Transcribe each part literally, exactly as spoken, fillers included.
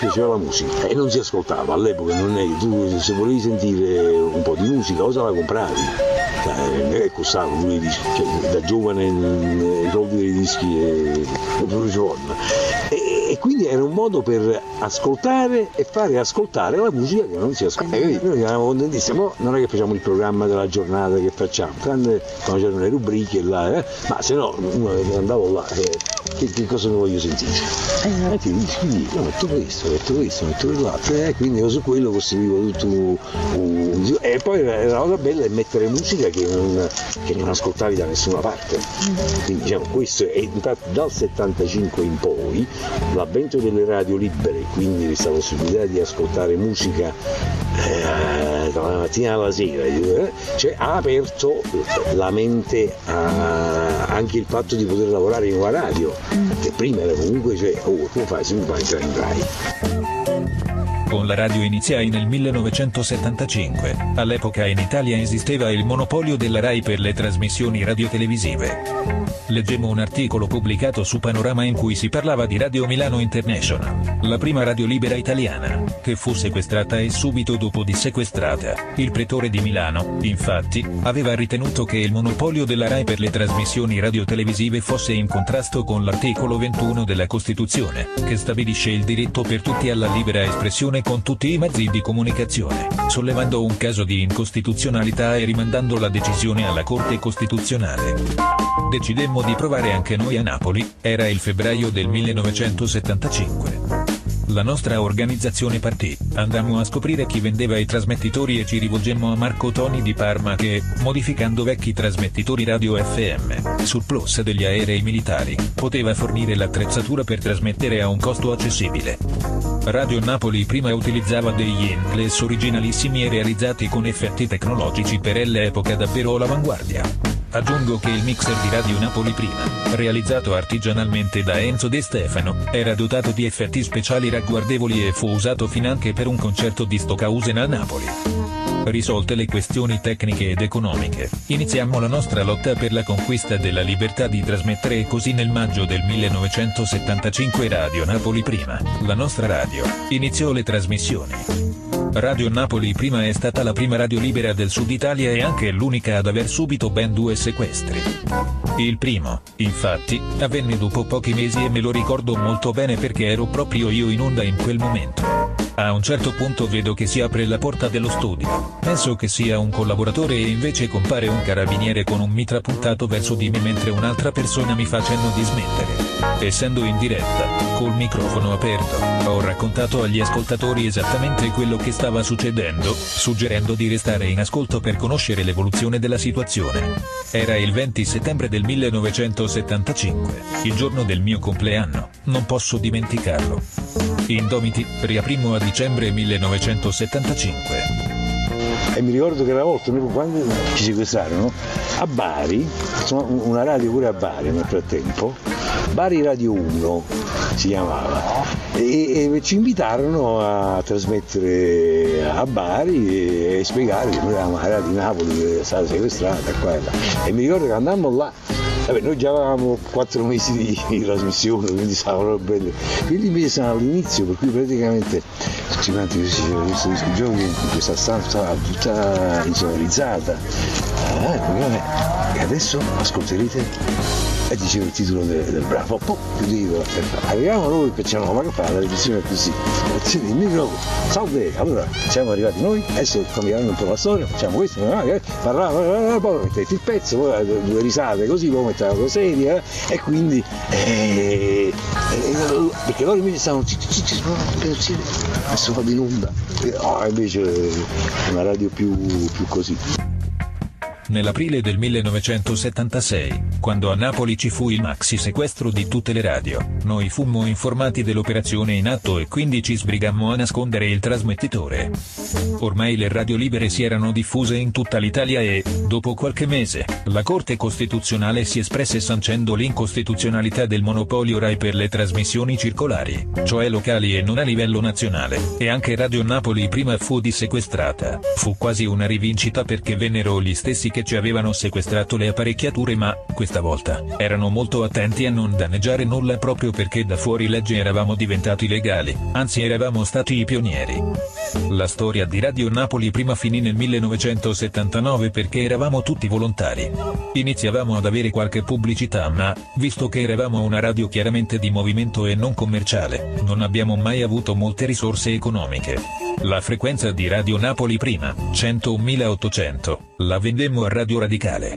piaceva la musica e non si ascoltava, all'epoca non è, tu se volevi sentire un po' di musica cosa la compravi? Cioè, e costavano pure i dischi, cioè, da giovane i soldi dei dischi e e quindi era un modo per ascoltare e fare ascoltare la musica che non si ascolta. Noi eravamo contentissimi, non è che facciamo il programma della giornata che facciamo, tranne quando c'erano le rubriche là, eh? Ma se no uno andavo là, eh, che, che cosa mi voglio sentire? Eh, quindi io metto questo, metto questo, metto quell'altro, eh, quindi su quello costruivo tutto un, un, e poi la cosa bella è mettere musica che non, che non ascoltavi da nessuna parte. Quindi diciamo questo è infatti dal settantacinque in poi l'avvento delle radio libere, quindi questa possibilità di ascoltare musica eh, dalla mattina alla sera, eh, cioè, ha aperto la mente a, anche il fatto di poter lavorare in una radio, che prima era comunque, cioè, oh, come fai, se mi fai entrare in Rai. Con la radio iniziai nel millenovecentosettantacinque, all'epoca in Italia esisteva il monopolio della Rai per le trasmissioni radiotelevisive. Leggemmo un articolo pubblicato su Panorama in cui si parlava di Radio Milano International, la prima radio libera italiana, che fu sequestrata e subito dopo dissequestrata. Il pretore di Milano, infatti, aveva ritenuto che il monopolio della Rai per le trasmissioni radiotelevisive fosse in contrasto con l'articolo ventuno della Costituzione, che stabilisce il diritto per tutti alla libera espressione con tutti i mezzi di comunicazione, sollevando un caso di incostituzionalità e rimandando la decisione alla Corte Costituzionale. Decidemmo di provare anche noi a Napoli, era il febbraio del millenovecentosettantacinque. La nostra organizzazione partì, andammo a scoprire chi vendeva i trasmettitori e ci rivolgemmo a Marco Toni di Parma che, modificando vecchi trasmettitori radio F M, surplus degli aerei militari, poteva fornire l'attrezzatura per trasmettere a un costo accessibile. Radio Napoli prima utilizzava degli Ingles originalissimi e realizzati con effetti tecnologici per l'epoca davvero all'avanguardia. Aggiungo che il mixer di Radio Napoli prima, realizzato artigianalmente da Enzo De Stefano, era dotato di effetti speciali ragguardevoli e fu usato finanche per un concerto di Stockhausen a Napoli. Risolte le questioni tecniche ed economiche, iniziammo la nostra lotta per la conquista della libertà di trasmettere e così nel maggio del millenovecentosettantacinque Radio Napoli prima, la nostra radio, iniziò le trasmissioni. Radio Napoli prima è stata la prima radio libera del Sud Italia e anche l'unica ad aver subito ben due sequestri. Il primo, infatti, avvenne dopo pochi mesi e me lo ricordo molto bene perché ero proprio io in onda in quel momento. A un certo punto vedo che si apre la porta dello studio, penso che sia un collaboratore e invece compare un carabiniere con un mitra puntato verso di me mentre un'altra persona mi fa cenno di smettere. Essendo in diretta, col microfono aperto, ho raccontato agli ascoltatori esattamente quello che stava succedendo, suggerendo di restare in ascolto per conoscere l'evoluzione della situazione. Era il venti settembre del millenovecentosettantacinque, il giorno del mio compleanno, non posso dimenticarlo. Indomiti, riaprimmo a dicembre millenovecentosettantacinque. E mi ricordo che una volta, quando ci sequestrarono, a Bari, una radio pure a Bari nel frattempo, Bari Radio uno si chiamava, e, e ci invitarono a trasmettere a Bari e, e spiegare che noi eravamo la radio di Napoli che era stata sequestrata qua e là. E mi ricordo che andammo là, vabbè, noi già avevamo quattro mesi di, di trasmissione, quindi stavano bene, quelli invece stavano all'inizio, per cui praticamente tutti quanti questi, questi giochi in questa stanza tutta insonorizzata, ah, e adesso ascolterete, e dicevo il titolo del, del bravo, poi chiudevo, arriviamo noi che facciamo, ma che fa la televisione così, il microfono, salve, allora siamo arrivati noi, adesso cambiamo un po' la storia, facciamo questo, parliamo, poi mettete il pezzo, poi due risate così, poi mettete la cosa seria, e quindi eh, eh, perché loro invece stavano zitti, zitti, zitti, adesso vado in onda, oh, invece una radio più, più così. Nell'aprile del millenovecentosettantasei, quando a Napoli ci fu il maxi sequestro di tutte le radio, noi fummo informati dell'operazione in atto e quindi ci sbrigammo a nascondere il trasmettitore. Ormai le radio libere si erano diffuse in tutta l'Italia e, dopo qualche mese, la Corte Costituzionale si espresse sancendo l'incostituzionalità del monopolio Rai per le trasmissioni circolari, cioè locali e non a livello nazionale, e anche Radio Napoli prima fu dissequestrata. Fu quasi una rivincita perché vennero gli stessi che che ci avevano sequestrato le apparecchiature, ma, questa volta, erano molto attenti a non danneggiare nulla proprio perché da fuori legge eravamo diventati legali, anzi eravamo stati i pionieri. La storia di Radio Napoli Prima finì nel millenovecentosettantanove perché eravamo tutti volontari. Iniziavamo ad avere qualche pubblicità ma, visto che eravamo una radio chiaramente di movimento e non commerciale, non abbiamo mai avuto molte risorse economiche. La frequenza di Radio Napoli Prima, centounomilaottocento, la vendemmo a Radio Radicale.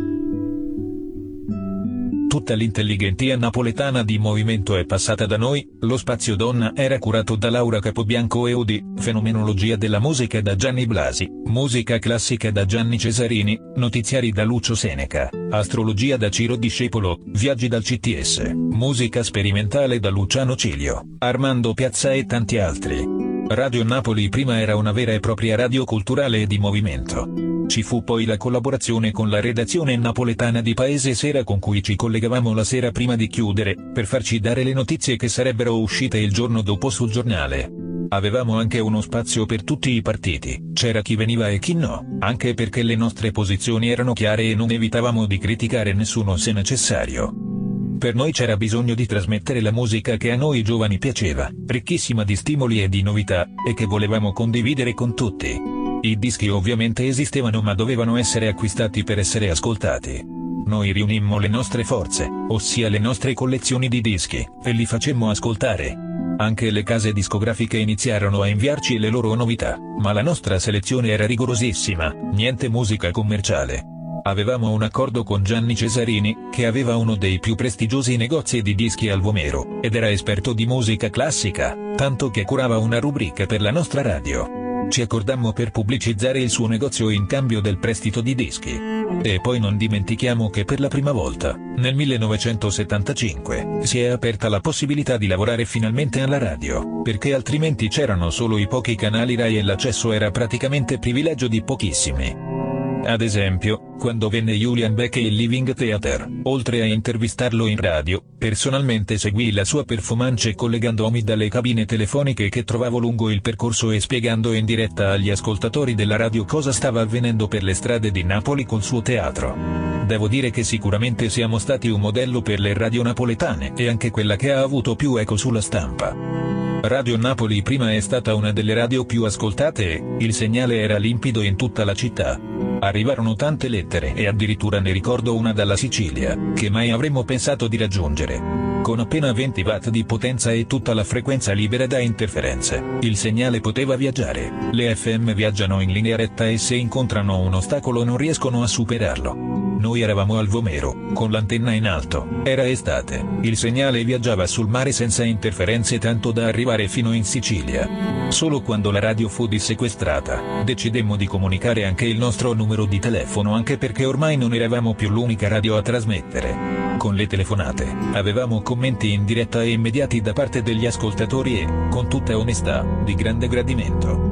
Tutta l'intelligentia napoletana di movimento è passata da noi, lo spazio donna era curato da Laura Capobianco e Odi, fenomenologia della musica da Gianni Blasi, musica classica da Gianni Cesarini, notiziari da Lucio Seneca, astrologia da Ciro Discepolo, viaggi dal C T S, musica sperimentale da Luciano Cilio, Armando Piazza e tanti altri. Radio Napoli Prima era una vera e propria radio culturale e di movimento. Ci fu poi la collaborazione con la redazione napoletana di Paese Sera con cui ci collegavamo la sera prima di chiudere, per farci dare le notizie che sarebbero uscite il giorno dopo sul giornale. Avevamo anche uno spazio per tutti i partiti, c'era chi veniva e chi no, anche perché le nostre posizioni erano chiare e non evitavamo di criticare nessuno se necessario. Per noi c'era bisogno di trasmettere la musica che a noi giovani piaceva, ricchissima di stimoli e di novità, e che volevamo condividere con tutti. I dischi ovviamente esistevano ma dovevano essere acquistati per essere ascoltati. Noi riunimmo le nostre forze, ossia le nostre collezioni di dischi, e li facemmo ascoltare. Anche le case discografiche iniziarono a inviarci le loro novità, ma la nostra selezione era rigorosissima, niente musica commerciale. Avevamo un accordo con Gianni Cesarini, che aveva uno dei più prestigiosi negozi di dischi al Vomero, ed era esperto di musica classica, tanto che curava una rubrica per la nostra radio. Ci accordammo per pubblicizzare il suo negozio in cambio del prestito di dischi. E poi non dimentichiamo che per la prima volta, nel millenovecentosettantacinque, si è aperta la possibilità di lavorare finalmente alla radio, perché altrimenti c'erano solo i pochi canali Rai e l'accesso era praticamente privilegio di pochissimi. Ad esempio, quando venne Julian Beck e il Living Theater, oltre a intervistarlo in radio, personalmente seguii la sua performance collegandomi dalle cabine telefoniche che trovavo lungo il percorso e spiegando in diretta agli ascoltatori della radio cosa stava avvenendo per le strade di Napoli col suo teatro. Devo dire che sicuramente siamo stati un modello per le radio napoletane e anche quella che ha avuto più eco sulla stampa. Radio Napoli Prima è stata una delle radio più ascoltate e il segnale era limpido in tutta la città. Arrivarono tante lettere e addirittura ne ricordo una dalla Sicilia, che mai avremmo pensato di raggiungere. Con appena venti watt di potenza e tutta la frequenza libera da interferenze, il segnale poteva viaggiare. Le F M viaggiano in linea retta e se incontrano un ostacolo non riescono a superarlo. Noi eravamo al Vomero, con l'antenna in alto, era estate, il segnale viaggiava sul mare senza interferenze tanto da arrivare fino in Sicilia. Solo quando la radio fu dissequestrata, decidemmo di comunicare anche il nostro numero di telefono anche perché ormai non eravamo più l'unica radio a trasmettere. Con le telefonate, avevamo commenti in diretta e immediati da parte degli ascoltatori e, con tutta onestà, di grande gradimento.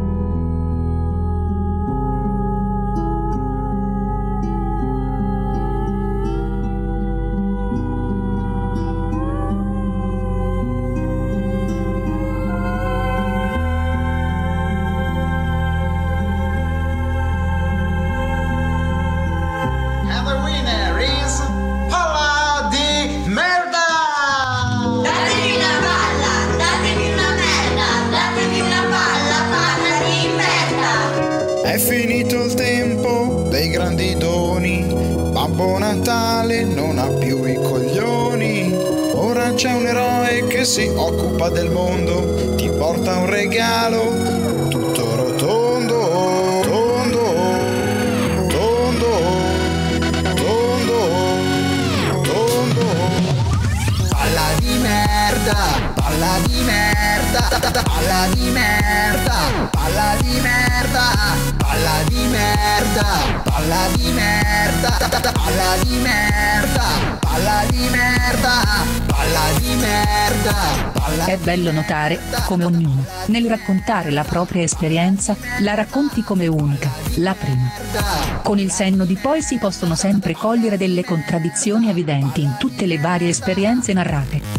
È finito il tempo dei grandi doni, Babbo Natale non ha più i coglioni. Ora c'è un eroe che si occupa del mondo, ti porta un regalo tutto rotondo, tondo, tondo, tondo, tondo. Palla di merda, palla di merda, palla di merda, palla di merda, palla di merda, palla di merda, palla di merda, palla di merda, palla di merda. È bello notare come ognuno, nel raccontare la propria esperienza, la racconti come unica, la prima. Con il senno di poi si possono sempre cogliere delle contraddizioni evidenti in tutte le varie esperienze narrate.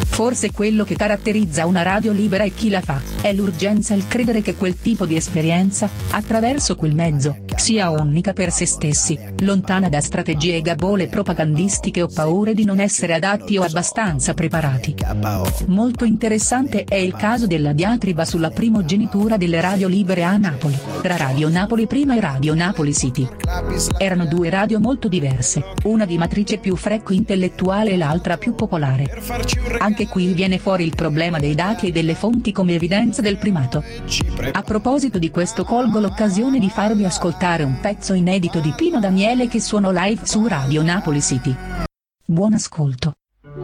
Forse quello che caratterizza una radio libera e chi la fa, è l'urgenza e il credere che quel tipo di esperienza, attraverso quel mezzo, sia unica per se stessi, lontana da strategie e gabole propagandistiche o paure di non essere adatti o abbastanza preparati. Molto interessante è il caso della diatriba sulla primogenitura delle radio libere a Napoli, tra Radio Napoli Prima e Radio Napoli City. Erano due radio molto diverse, una di matrice più frecco-intellettuale e l'altra più popolare. Anche qui viene fuori il problema dei dati e delle fonti come evidenza del primato. A proposito di questo colgo l'occasione di farvi ascoltare un pezzo inedito di Pino Daniele che suono live su Radio Napoli City. Buon ascolto.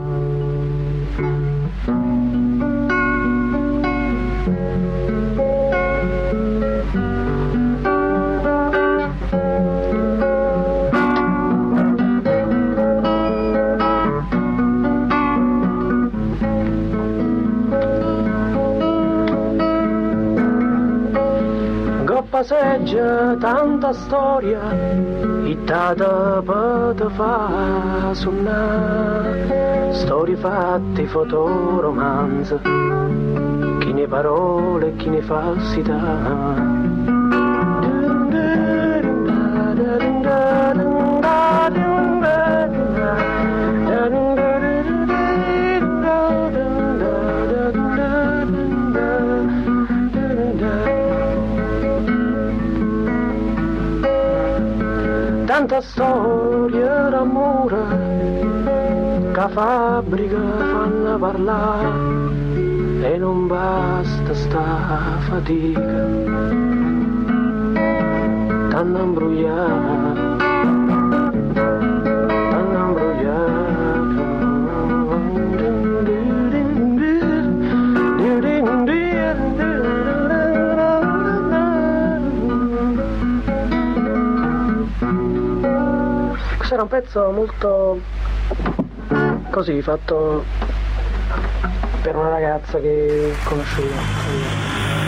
Passeggia tanta storia, ittata per fa suonare, storie fatte, fotoromanzi, chi ne parole, chi ne falsità. Tanta storia d'amore che fabbrica fanno parlare e non basta sta fatica tanto imbrogliata, tanto imbrogliata. Era un pezzo molto così fatto per una ragazza che conoscevo.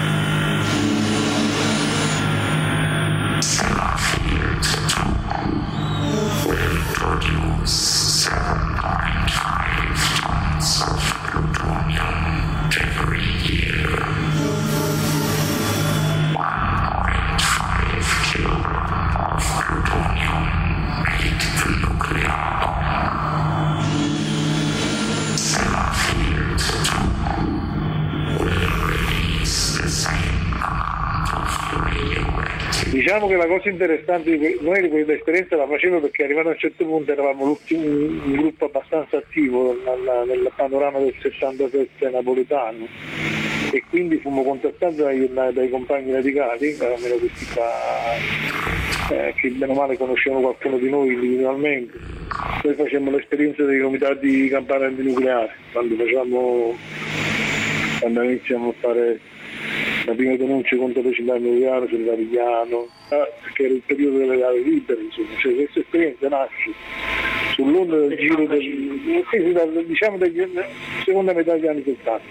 Diciamo che la cosa interessante di que- noi di questa esperienza la facevo perché arrivato a un certo punto eravamo l'ultimo, un gruppo abbastanza attivo nel, nel panorama del settantasette napoletano e quindi fummo contattati dai, dai compagni radicali, almeno questi qua eh, che bene o male conoscevano qualcuno di noi individualmente. Noi facemmo l'esperienza dei comitati di campagna antinucleare, quando facciamo quando iniziamo a fare la prima denuncia contro le città nucleari sul Varigliano, perché era il periodo delle gare libere, insomma, cioè questa esperienza nasce sull'onda del giro del, diciamo della seconda metà degli anni settanta.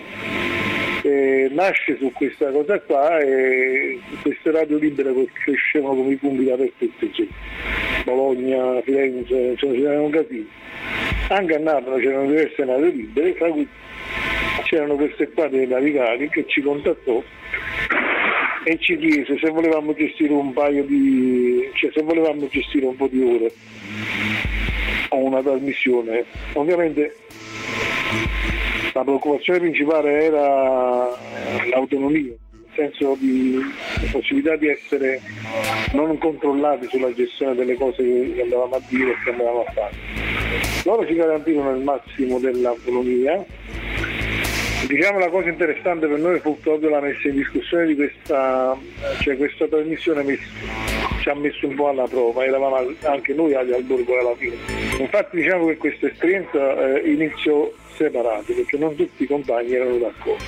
E nasce su questa cosa qua e queste radio libere crescevano come i funghi da tutto, Bologna, Firenze, insomma c'erano un casino. Anche a Napoli c'erano diverse radio libere, tra cui c'erano queste qua dei radicali che ci contattò e ci chiese se volevamo gestire un paio di cioè se volevamo gestire un po' di ore a una trasmissione. Ovviamente la preoccupazione principale era l'autonomia, nel senso di possibilità di essere non controllati sulla gestione delle cose che andavamo a dire e che andavamo a fare. Loro ci garantirono il massimo dell'autonomia. Diciamo la cosa interessante per noi fu proprio la messa in discussione di questa, cioè questa trasmissione messa, ci ha messo un po' alla prova, eravamo anche noi al borgo alla fine. Infatti diciamo che questa esperienza eh, iniziò separata, perché non tutti i compagni erano d'accordo.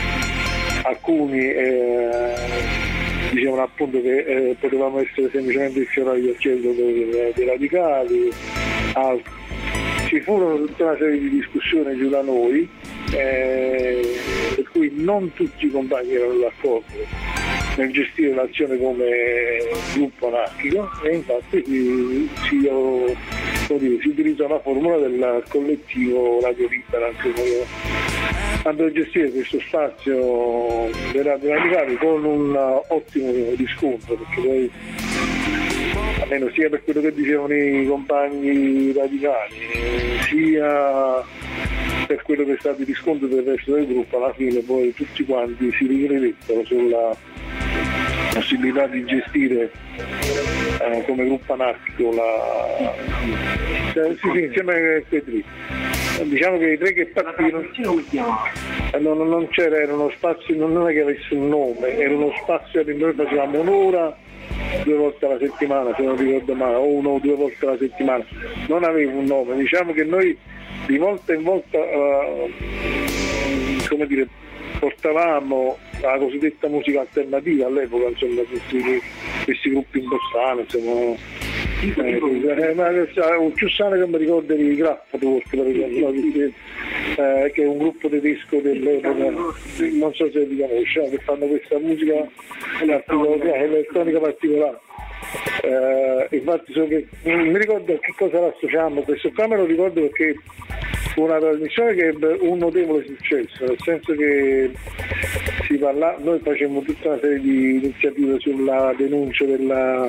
Alcuni eh, dicevano appunto che eh, potevamo essere semplicemente il fiore del cielo dei, dei radicali, altri. Ci furono tutta una serie di discussioni giù da noi, eh, per cui non tutti i compagni erano d'accordo nel gestire l'azione come gruppo anarchico e infatti sì, io dire, si utilizza la formula del collettivo Radio Libera, anche come andò a gestire questo spazio dei radio radicali con un ottimo riscontro, perché poi almeno sia per quello che dicevano i compagni radicali sia per quello che è stato il riscontro del resto del gruppo, alla fine poi tutti quanti si ricredettero sulla possibilità di gestire eh, come gruppo anarchico la eh, sì, sì, insieme a quei tre. Diciamo che i tre che partirono eh, non, non c'era, era uno spazio, non è che avesse un nome, era uno spazio che noi facevamo un'ora due volte alla settimana, se non ricordo male, o uno o due volte alla settimana, non aveva un nome, diciamo che noi di volta in volta uh, come dire, portavamo la cosiddetta musica alternativa all'epoca, insomma, questi, questi gruppi in Bossano, insomma, eh, ma un più sano che mi ricordo di Kraftwerk, per esempio, eh, che è un gruppo tedesco dell'epoca, non so se li conosci, che fanno questa musica elettronica particolare. Eh, infatti so che, non mi ricordo a che cosa l'associamo, questo qua me lo ricordo perché fu una trasmissione che ebbe un notevole successo, nel senso che si parla, noi facevamo tutta una serie di iniziative sulla denuncia della,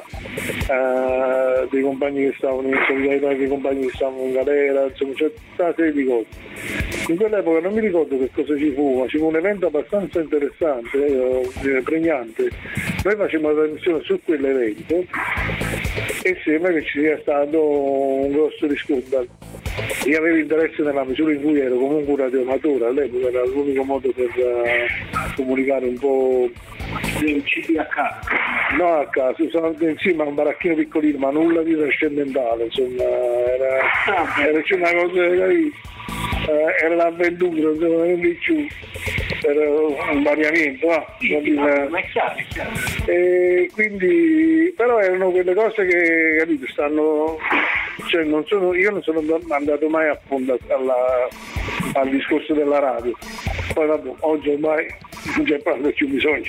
uh, dei compagni che stavano in solidarietà, dei compagni che stavano in galera, insomma c'è tutta una serie di cose. In quell'epoca non mi ricordo che cosa ci fu, ma ci fu un evento abbastanza interessante, eh, pregnante. Noi facevamo una trasmissione su quell'evento e sembra che ci sia stato un grosso riscontro. Io avevo interesse nella misura in cui ero comunque un radioamatore, all'epoca era l'unico modo per uh, comunicare un po'. Un C D a casa? No, a caso, sono insieme a un baracchino piccolino, ma nulla di trascendentale, insomma, era, era c'è una cosa lì. Uh, era l'avventura, non di più, era un variamento, ah, sì, sì, ma è chiaro, è chiaro. E quindi, però erano quelle cose che, capito, stanno, cioè non sono, io non sono andato mai a fondo alla, al discorso della radio, poi vabbè, oggi ormai non c'è proprio più bisogno,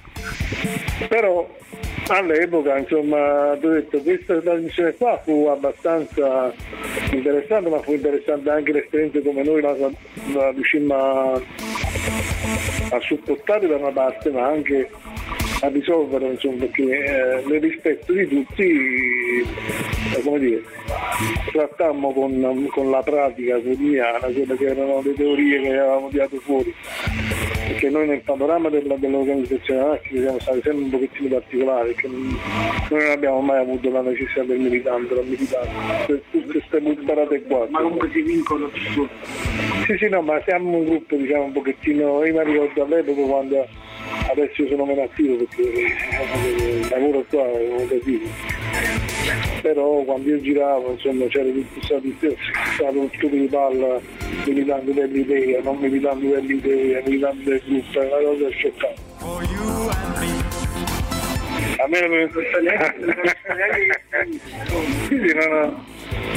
però all'epoca, insomma, ti ho detto, questa trasmissione qua fu abbastanza interessante, ma fu interessante anche l'esperienza come noi la, la riuscimmo a, a supportare da una parte, ma anche a risolvere, insomma, perché eh, nel rispetto di tutti, eh, come dire, trattammo con, con la pratica quotidiana quelle che erano le teorie che avevamo tirato fuori, perché noi nel panorama della, dell'organizzazione anarchica siamo stati sempre un pochettino particolari, perché non, noi non abbiamo mai avuto la necessità del militante, la militante, per tutte queste buttarate qua. Ma comunque si vincono tutto. Sì, sì, no, ma siamo un gruppo, diciamo, un pochettino, io mi ricordo all'epoca quando, adesso io sono meno attivo perché il lavoro qua è un casino, però quando io giravo, insomma, c'era stato un studio di palla militante dell'idea, non militante dell'idea, militante del gruppo, è una cosa scioccante. A me non sì, sì, no, no.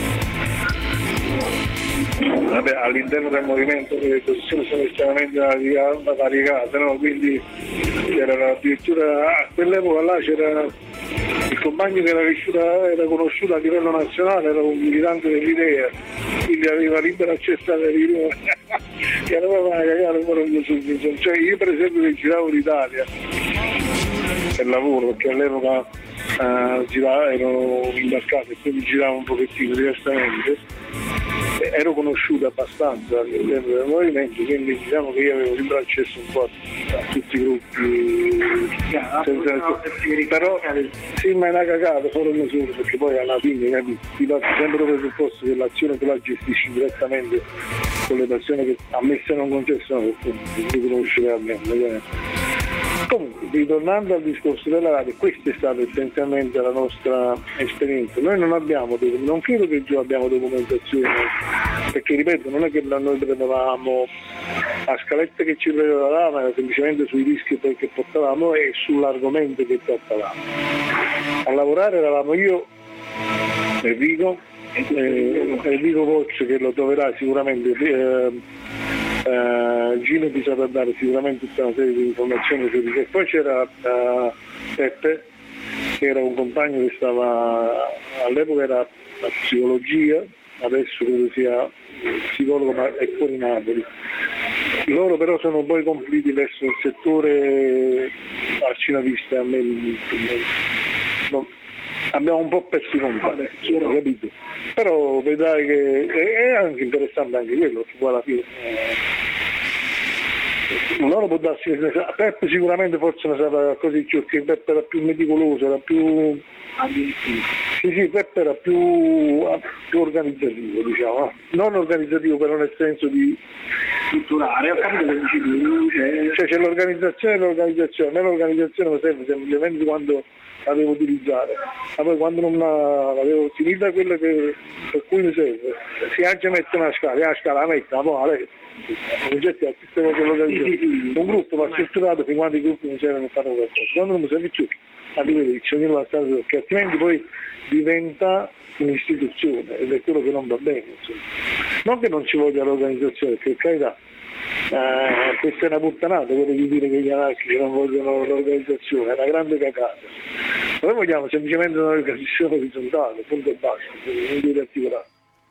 Vabbè, all'interno del movimento le posizioni sono estremamente variegate, no? Quindi c'era addirittura a quell'epoca là c'era il compagno che era, riuscito, era conosciuto a livello nazionale, era un militante dell'idea, quindi aveva libero accesso alle riunioni, che era proprio una cagata proprio subito. Cioè io per esempio che giravo l'Italia per lavoro, perché all'epoca uh, giravo, ero imbarcato e quindi giravo un pochettino diversamente, ero conosciuto abbastanza all'interno del movimento, quindi diciamo che io avevo libero accesso un po' a tutti i gruppi, senza, però sì, ma è una cagata, solo misure, perché poi alla fine capi, ti parti sempre del presupposto che l'azione tu la gestisci direttamente con le persone che a me se non concessono, perché non ti conoscere almeno. Comunque, ritornando al discorso della radio, questa è stata essenzialmente la nostra esperienza. Noi non abbiamo, non credo che già abbiamo documentazione, perché ripeto, non è che noi prendevamo la scaletta che ci preparavamo, era semplicemente sui rischi che portavamo e sull'argomento che trattavamo. A lavorare eravamo io, Enrico, eh, Enrico Pozzo, che lo troverà sicuramente, eh, Uh, Gino ti saprà dare sicuramente tutta una serie di informazioni su di sé. Poi c'era uh, Peppe, che era un compagno che stava all'epoca era la psicologia, adesso credo sia psicologo ma è fuori Napoli. Loro però sono poi conflitti verso il settore arcinavista, a me, no, abbiamo un po' perso i contatti, capito? Però vedrai che è anche interessante anche quello, che poi alla fine eh, loro può darsi, Peppe sicuramente forse ne sapeva così più, che Peppe era più meticoloso, era più sì sì Peppe era più, più organizzativo, diciamo, non organizzativo però nel senso di strutturare, ho capito che dici tu, cioè, cioè c'è l'organizzazione e l'organizzazione, a me l'organizzazione mi serve semplicemente quando la devo utilizzare, ma poi quando non la, la devo finita quello che, per cui mi serve, si anche mette una scala, la scala la mette, ma poi la oggetti a queste cose l'organizzazione. Un gruppo va strutturato fin quando i gruppi mi servono a fare qualcosa, quando non mi serve più, arrivederci, ognuno va a stare, perché altrimenti poi diventa un'istituzione ed è quello che non va bene. Insomma. Non che non ci voglia l'organizzazione, per carità. Eh, questa è una puttanata, quello di dire che gli anarchici non vogliono l'organizzazione, è una grande cagata. Noi vogliamo semplicemente un'organizzazione orizzontale, punto e basta, non dire articolato.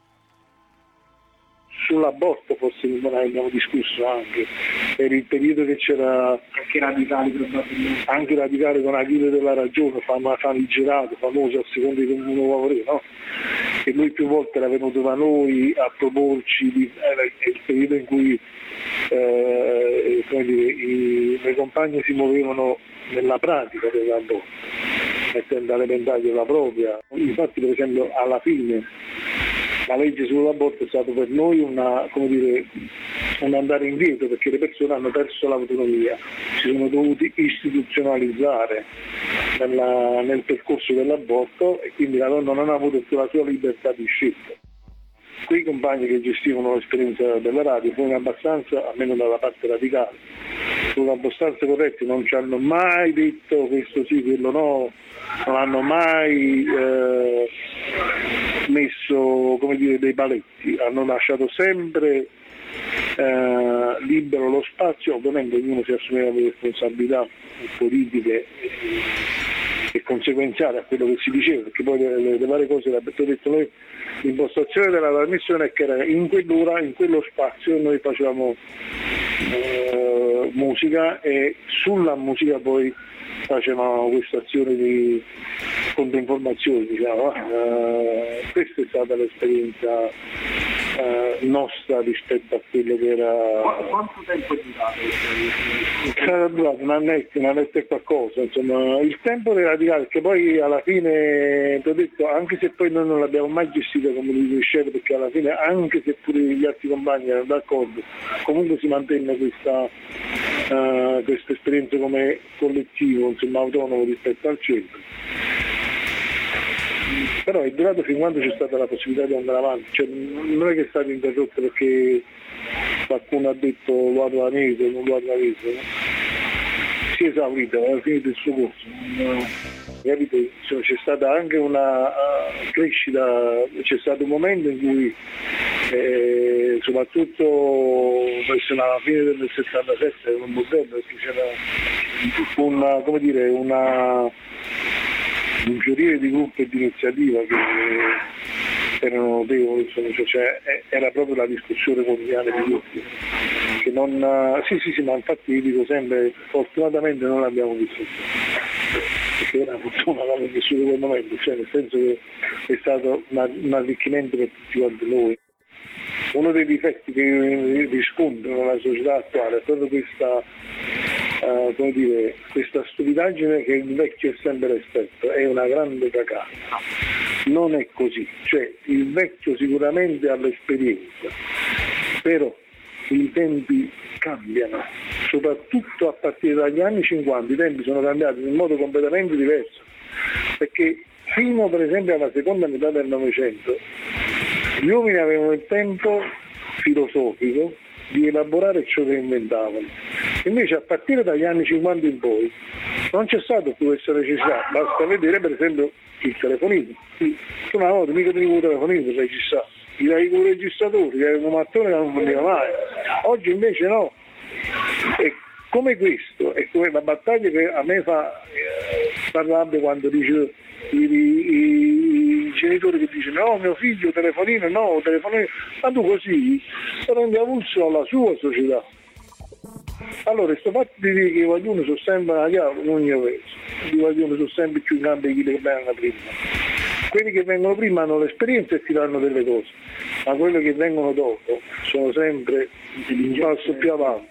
Sull'aborto forse non abbiamo discusso anche, per il periodo che c'era anche radicali probabilmente. Anche radicali con Achille della ragione, famigerato, famoso a seconda di come uno va, no? E lui più volte era venuto da noi a proporci, di, era il periodo in cui eh, come dire, i miei compagni si muovevano nella pratica dell'aborto, mettendo a repentaglio la propria. Infatti per esempio alla fine la legge sull'aborto è stato per noi una, come dire, un andare indietro, perché le persone hanno perso l'autonomia, si sono dovuti istituzionalizzare nella, nel percorso dell'aborto e quindi la donna non ha avuto più la sua libertà di scelta. Quei compagni che gestivano l'esperienza della radio furono abbastanza, almeno dalla parte radicale, furono abbastanza corretti, non ci hanno mai detto questo sì, quello no, non hanno mai eh, messo, come dire, dei paletti, hanno lasciato sempre eh, libero lo spazio, ovviamente ognuno si assumeva le responsabilità politiche e, e conseguenziali a quello che si diceva, perché poi le, le, le varie cose, l'abbiamo detto noi, l'impostazione della trasmissione è che era in quell'ora, in quello spazio noi facevamo eh, musica e sulla musica poi facevamo questa azione di controinformazione, diciamo. Eh, questa è stata l'esperienza eh, nostra rispetto a quello che era. Quanto tempo è durato? Era durato un annetto, un annetto e qualcosa, insomma, il tempo dei radicali, che poi alla fine, ti ho detto, anche se poi noi non l'abbiamo mai gestita come li scelta, perché alla fine, anche se pure gli altri compagni erano d'accordo, comunque si mantenne questa, uh, questa esperienza come collettivo, insomma, autonomo rispetto al centro. Però è durato fin quando c'è stata la possibilità di andare avanti, cioè, non è che è stato interrotto perché qualcuno ha detto lo apro la mese, non lo apro la mese, no? Si è esaurito, aveva finito il suo corso, no? Capito? Cioè, c'è stata anche una uh, crescita, c'è stato un momento in cui eh, soprattutto verso la fine del settantasette era un modello, perché c'era una, come dire, una un fiorire di gruppi e di iniziativa che erano notevoli, insomma, cioè, era proprio la discussione quotidiana di tutti. Che non, sì, sì, sì, ma infatti io dico sempre, fortunatamente non l'abbiamo vissuto, perché era fortuna l'aver vissuto quel momento, cioè nel senso che è stato un arricchimento per tutti quanti noi. Uno dei difetti che io riscontro nella società attuale è proprio questa, uh, come dire, questa stupidaggine che il vecchio è sempre esperto, è una grande cacata. Non è così, cioè il vecchio sicuramente ha l'esperienza, però i tempi cambiano, soprattutto a partire dagli anni cinquanta i tempi sono cambiati in modo completamente diverso, perché fino per esempio alla seconda metà del Novecento gli uomini avevano il tempo filosofico di elaborare ciò che inventavano, invece a partire dagli anni cinquanta in poi non c'è stato più questa necessità, basta vedere per esempio il telefonino. Tu una volta mica tenevi un telefonino per registrare, gli dai con il registratore, gli dai un mattone che non veniva mai, oggi invece no. E come questo, è come la battaglia che a me fa eh, parlare quando dice i, i, i genitori che dicono no mio figlio telefonino, no telefonino, ma tu così prendi avulso alla sua società. Allora questo fatto di dire che i guaglioni sono sempre una chiave non io penso, i guaglioni sono sempre più grandi di quelli che vengono prima. Quelli che vengono prima hanno l'esperienza e ti danno delle cose, ma quelli che vengono dopo sono sempre un passo più avanti,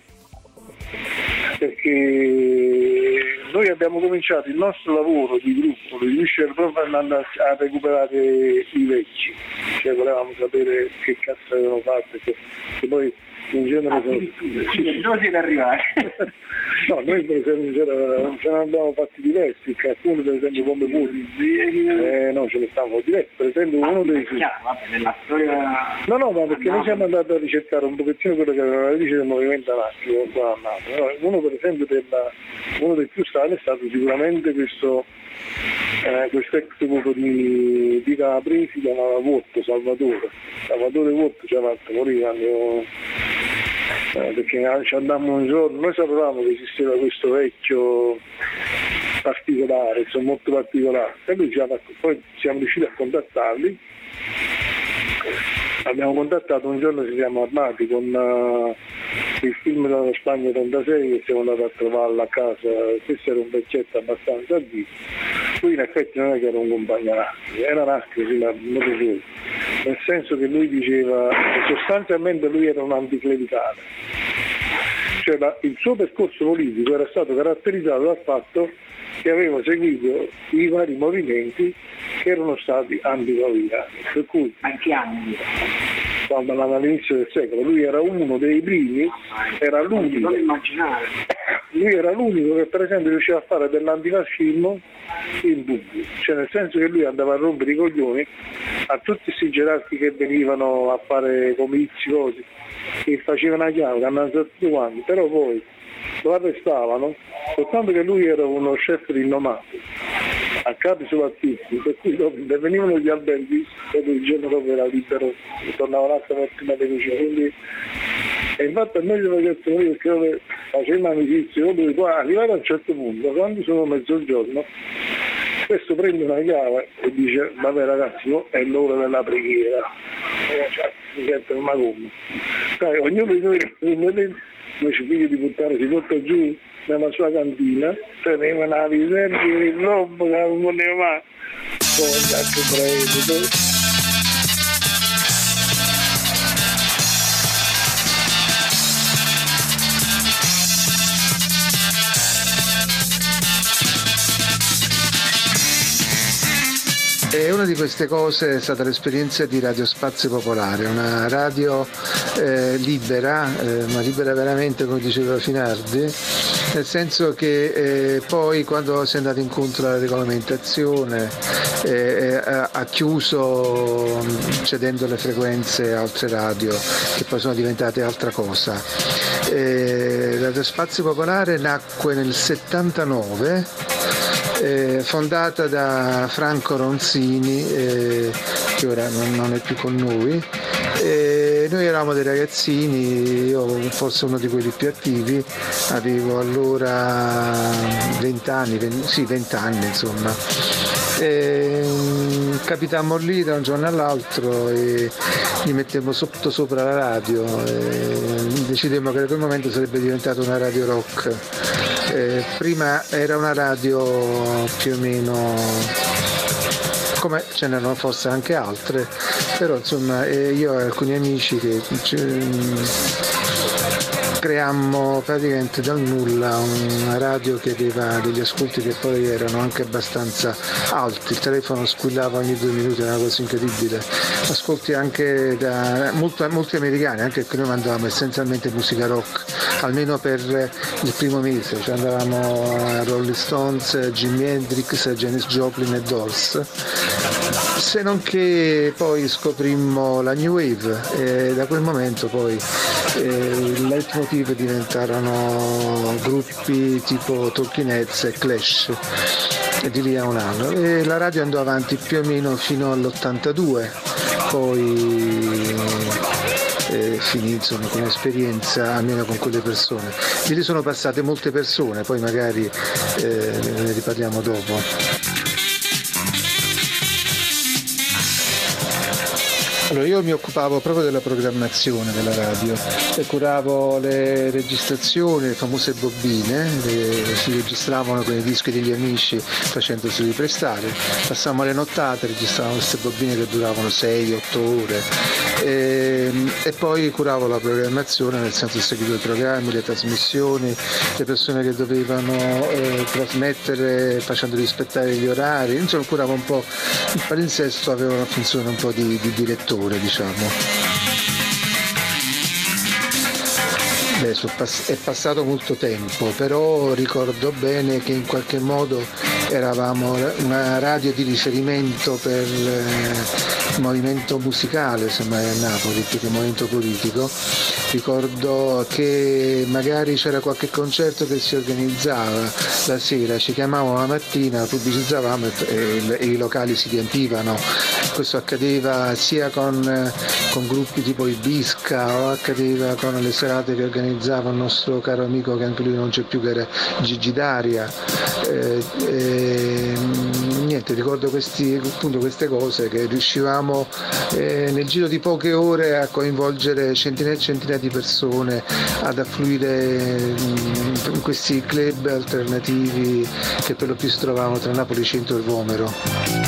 perché noi abbiamo cominciato il nostro lavoro di gruppo, di riuscire proprio andando a recuperare i vecchi, cioè volevamo sapere che cazzo avevano fatto, che, che poi in genere sono... Sì, dove siete arrivati? No, noi per esempio ce ne abbiamo fatti diversi, che alcuni per esempio come Puri, eh, no, ce ne stavano diversi, per esempio uno dei... Vabbè, nella storia... No, no, ma perché noi siamo andati a ricercare un pochettino quello che era la radice del movimento anarchico qua a Napoli. Uno per esempio della, uno dei più stati è stato sicuramente questo eh, questo ex gruppo di, di Capri, si chiamava Votto, Salvatore. Salvatore Votto ci ha fatto morire quando... Eh, perché ci andammo un giorno, noi sapevamo che esisteva questo vecchio particolare, insomma molto particolare, e lui ci ha fatto, poi siamo riusciti a contattarli, abbiamo contattato un giorno, ci siamo armati con uh, il film della Spagna trentasei che siamo andati a trovarla a casa, questo era un vecchietto abbastanza addio, lui in effetti non è che era un compagno anarchico, era anarchico sì, ma molto solo, nel senso che lui diceva, sostanzialmente lui era un anticlericale, cioè la, il suo percorso politico era stato caratterizzato dal fatto che aveva seguito i vari movimenti che erano stati anticlericali, per cui anche anni all'inizio del secolo lui era uno dei primi, era l'unico, lui era l'unico che per esempio riusciva a fare dell'antifascismo in pubblico, cioè nel senso che lui andava a rompere i coglioni a tutti questi gerarchi che venivano a fare comizi, cose, che facevano la chiave, che andavano tutti quanti, però poi lo arrestavano, soltanto che lui era uno chef rinnomato, a capi soprattutto, per cui dopo intervenivano gli alberghi, dopo il giorno dopo era libero, tornava l'altra mattina alle cucine, quindi e infatti a noi ci facevano morire perché noi facevamo amicizia, dopo qua arrivato a un certo punto, quando sono mezzogiorno, questo prende una chiave e dice vabbè ragazzi, no, è l'ora della preghiera, e cioè, mi sento ma come? Sai, ognuno di noi, noi ci figli di buttare, si porta giù nella sua cantina, teneva una riserva di roba che non voleva mai, poi andate preso. E una di queste cose è stata l'esperienza di Radio Spazio Popolare, una radio eh, libera, eh, ma libera veramente come diceva Finardi, nel senso che eh, poi quando si è andato incontro alla regolamentazione eh, ha chiuso cedendo le frequenze a altre radio che poi sono diventate altra cosa. Eh, Radio Spazio Popolare nacque nel settantanove, Eh, fondata da Franco Ronzini, eh, che ora non, non è più con noi. Eh, noi eravamo dei ragazzini, io forse uno di quelli più attivi, avevo allora venti anni, sì venti anni insomma. Eh, capitammo lì da un giorno all'altro e gli mettemmo sotto sopra la radio e decidemmo che da quel momento sarebbe diventata una radio rock. Eh, prima era una radio più o meno come ce n'erano forse anche altre, però insomma eh, io e alcuni amici che c- creammo praticamente dal nulla una radio che aveva degli ascolti che poi erano anche abbastanza alti, il telefono squillava ogni due minuti, era una cosa incredibile, ascolti anche da molto, molti americani, anche perché noi mandavamo essenzialmente musica rock, almeno per il primo mese, cioè andavamo a Rolling Stones, Jimi Hendrix, Janis Joplin e Doors, se non che poi scoprimmo la New Wave e da quel momento poi eh, il leitmotiv diventarono gruppi tipo Talking Heads e Clash e di lì a un anno e la radio andò avanti più o meno fino all'ottantadue, poi eh, finì insomma come esperienza almeno con quelle persone, di lì sono passate molte persone, poi magari eh, ne riparliamo dopo. Allora, io mi occupavo proprio della programmazione della radio e curavo le registrazioni, le famose bobine, le, si registravano con i dischi degli amici facendosi riprestare, passavamo le nottate, registravamo queste bobine che duravano sei otto ore e, e poi curavo la programmazione, nel senso seguivo i programmi, le trasmissioni, le persone che dovevano eh, trasmettere facendo rispettare gli orari, insomma curavo un po', il palinsesto aveva una funzione un po' di, di direttore, diciamo. Beh, è passato molto tempo, però ricordo bene che in qualche modo eravamo una radio di riferimento per il movimento musicale, semmai a Napoli, più che movimento politico. Ricordo che magari c'era qualche concerto che si organizzava la sera, ci chiamavano la mattina, pubblicizzavamo e, e i locali si riempivano. Questo accadeva sia con, con gruppi tipo Ibisca o accadeva con le serate che organizzava il nostro caro amico, che anche lui non c'è più, che era Gigi Daria. Eh, eh, niente, ricordo questi, appunto, queste cose che riuscivamo eh, nel giro di poche ore a coinvolgere centinaia e centinaia di persone, ad affluire in questi club alternativi che per lo più si trovavano tra Napoli Centro e Vomero.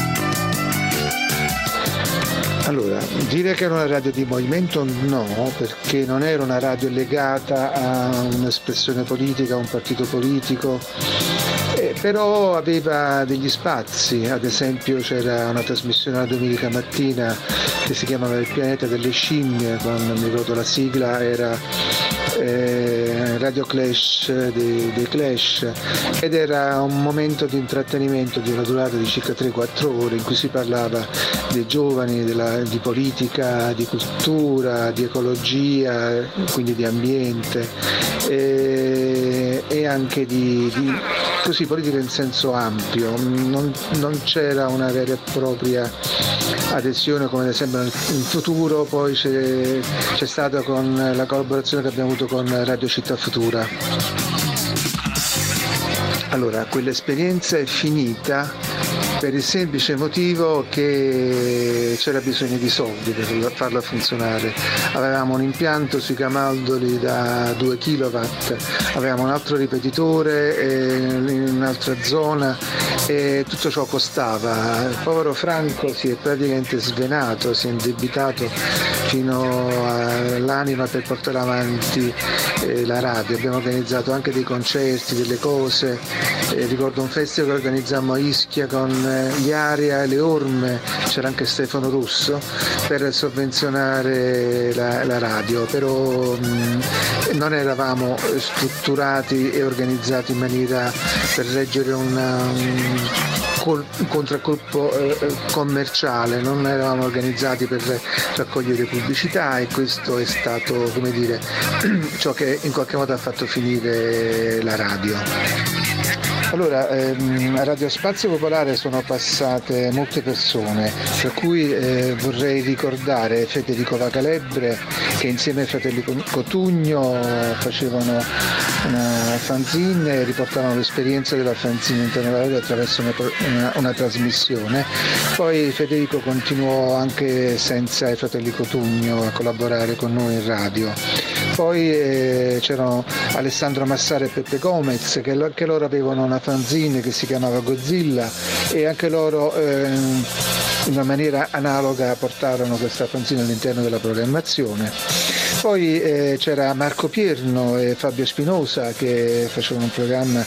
Allora, dire che era una radio di movimento no, perché non era una radio legata a un'espressione politica, a un partito politico, eh, però aveva degli spazi. Ad esempio c'era una trasmissione la domenica mattina che si chiamava Il pianeta delle scimmie, con, mi ricordo la sigla era eh, Radio Clash dei, dei Clash, ed era un momento di intrattenimento di una durata di circa tre quattro ore in cui si parlava dei giovani, della, di politica, di cultura, di ecologia, quindi di ambiente e, e anche di, di così, politica in senso ampio. Non, non c'era una vera e propria adesione come ad esempio in futuro poi c'è, c'è stata con la collaborazione che abbiamo avuto con Radio Città Futura. Allora, quell'esperienza è finita per il semplice motivo che c'era bisogno di soldi per farla funzionare. Avevamo un impianto sui Camaldoli da due chilowatt, avevamo un altro ripetitore in un'altra zona e tutto ciò costava. Il povero Franco si è praticamente svenato, si è indebitato fino all'anima per portare avanti eh, la radio. Abbiamo organizzato anche dei concerti, delle cose, eh, ricordo un festival che organizzammo a Ischia con eh, gli Aria e le Orme, c'era anche Stefano Russo, per sovvenzionare la, la radio, però mh, non eravamo strutturati e organizzati in maniera per reggere una, un, un contraccolpo eh, commerciale, non eravamo organizzati per raccogliere pubblicità e questo è stato, come dire, ciò che in qualche modo ha fatto finire la radio. Allora, ehm, a Radio Spazio Popolare sono passate molte persone, per cui eh, vorrei ricordare Federico Vacalebre, che insieme ai fratelli Cotugno facevano una fanzine e riportavano l'esperienza della fanzine all'interno della radio attraverso una, una, una trasmissione. Poi Federico continuò anche senza i fratelli Cotugno a collaborare con noi in radio. Poi eh, c'erano Alessandro Massara e Peppe Gomez, che, lo, che loro avevano una fanzine che si chiamava Godzilla e anche loro eh, in una maniera analoga portarono questa fanzine all'interno della programmazione. Poi eh, c'era Marco Pierno e Fabio Spinosa che facevano un programma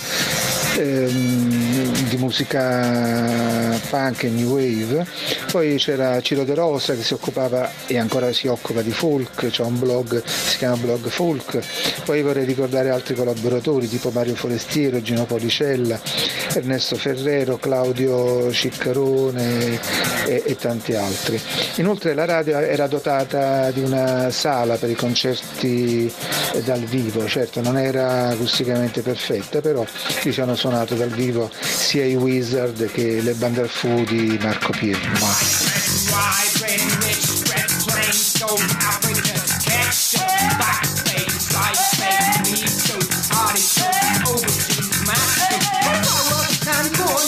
ehm, di musica punk e new wave. Poi c'era Ciro De Rosa che si occupava e ancora si occupa di folk, c'è un blog, si chiama Blog Folk. Poi vorrei ricordare altri collaboratori tipo Mario Forestiero, Gino Policella, Ernesto Ferrero, Claudio Ciccarone e, e tanti altri. Inoltre la radio era dotata di una sala per i concerti dal vivo, certo non era acusticamente perfetta, però qui ci hanno suonato dal vivo sia i Wizard che le bande al fu di Marco Pierno.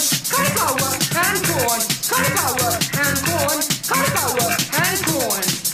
Cauliflower and corn, cauliflower and corn, cauliflower and corn.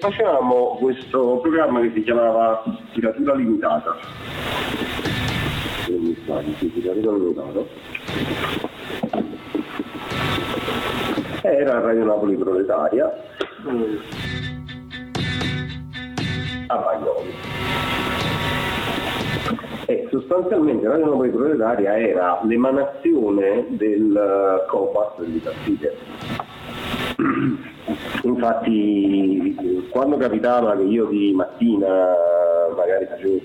facevamo questo programma che si chiamava Tiratura Limitata. Non mi sbaglio, sì, Tiratura Limitata. Era Radio Napoli Proletaria a Bagnoli. E sostanzialmente Radio Napoli Proletaria era l'emanazione del Copas di Tartide. Infatti quando capitava che io di mattina magari facevo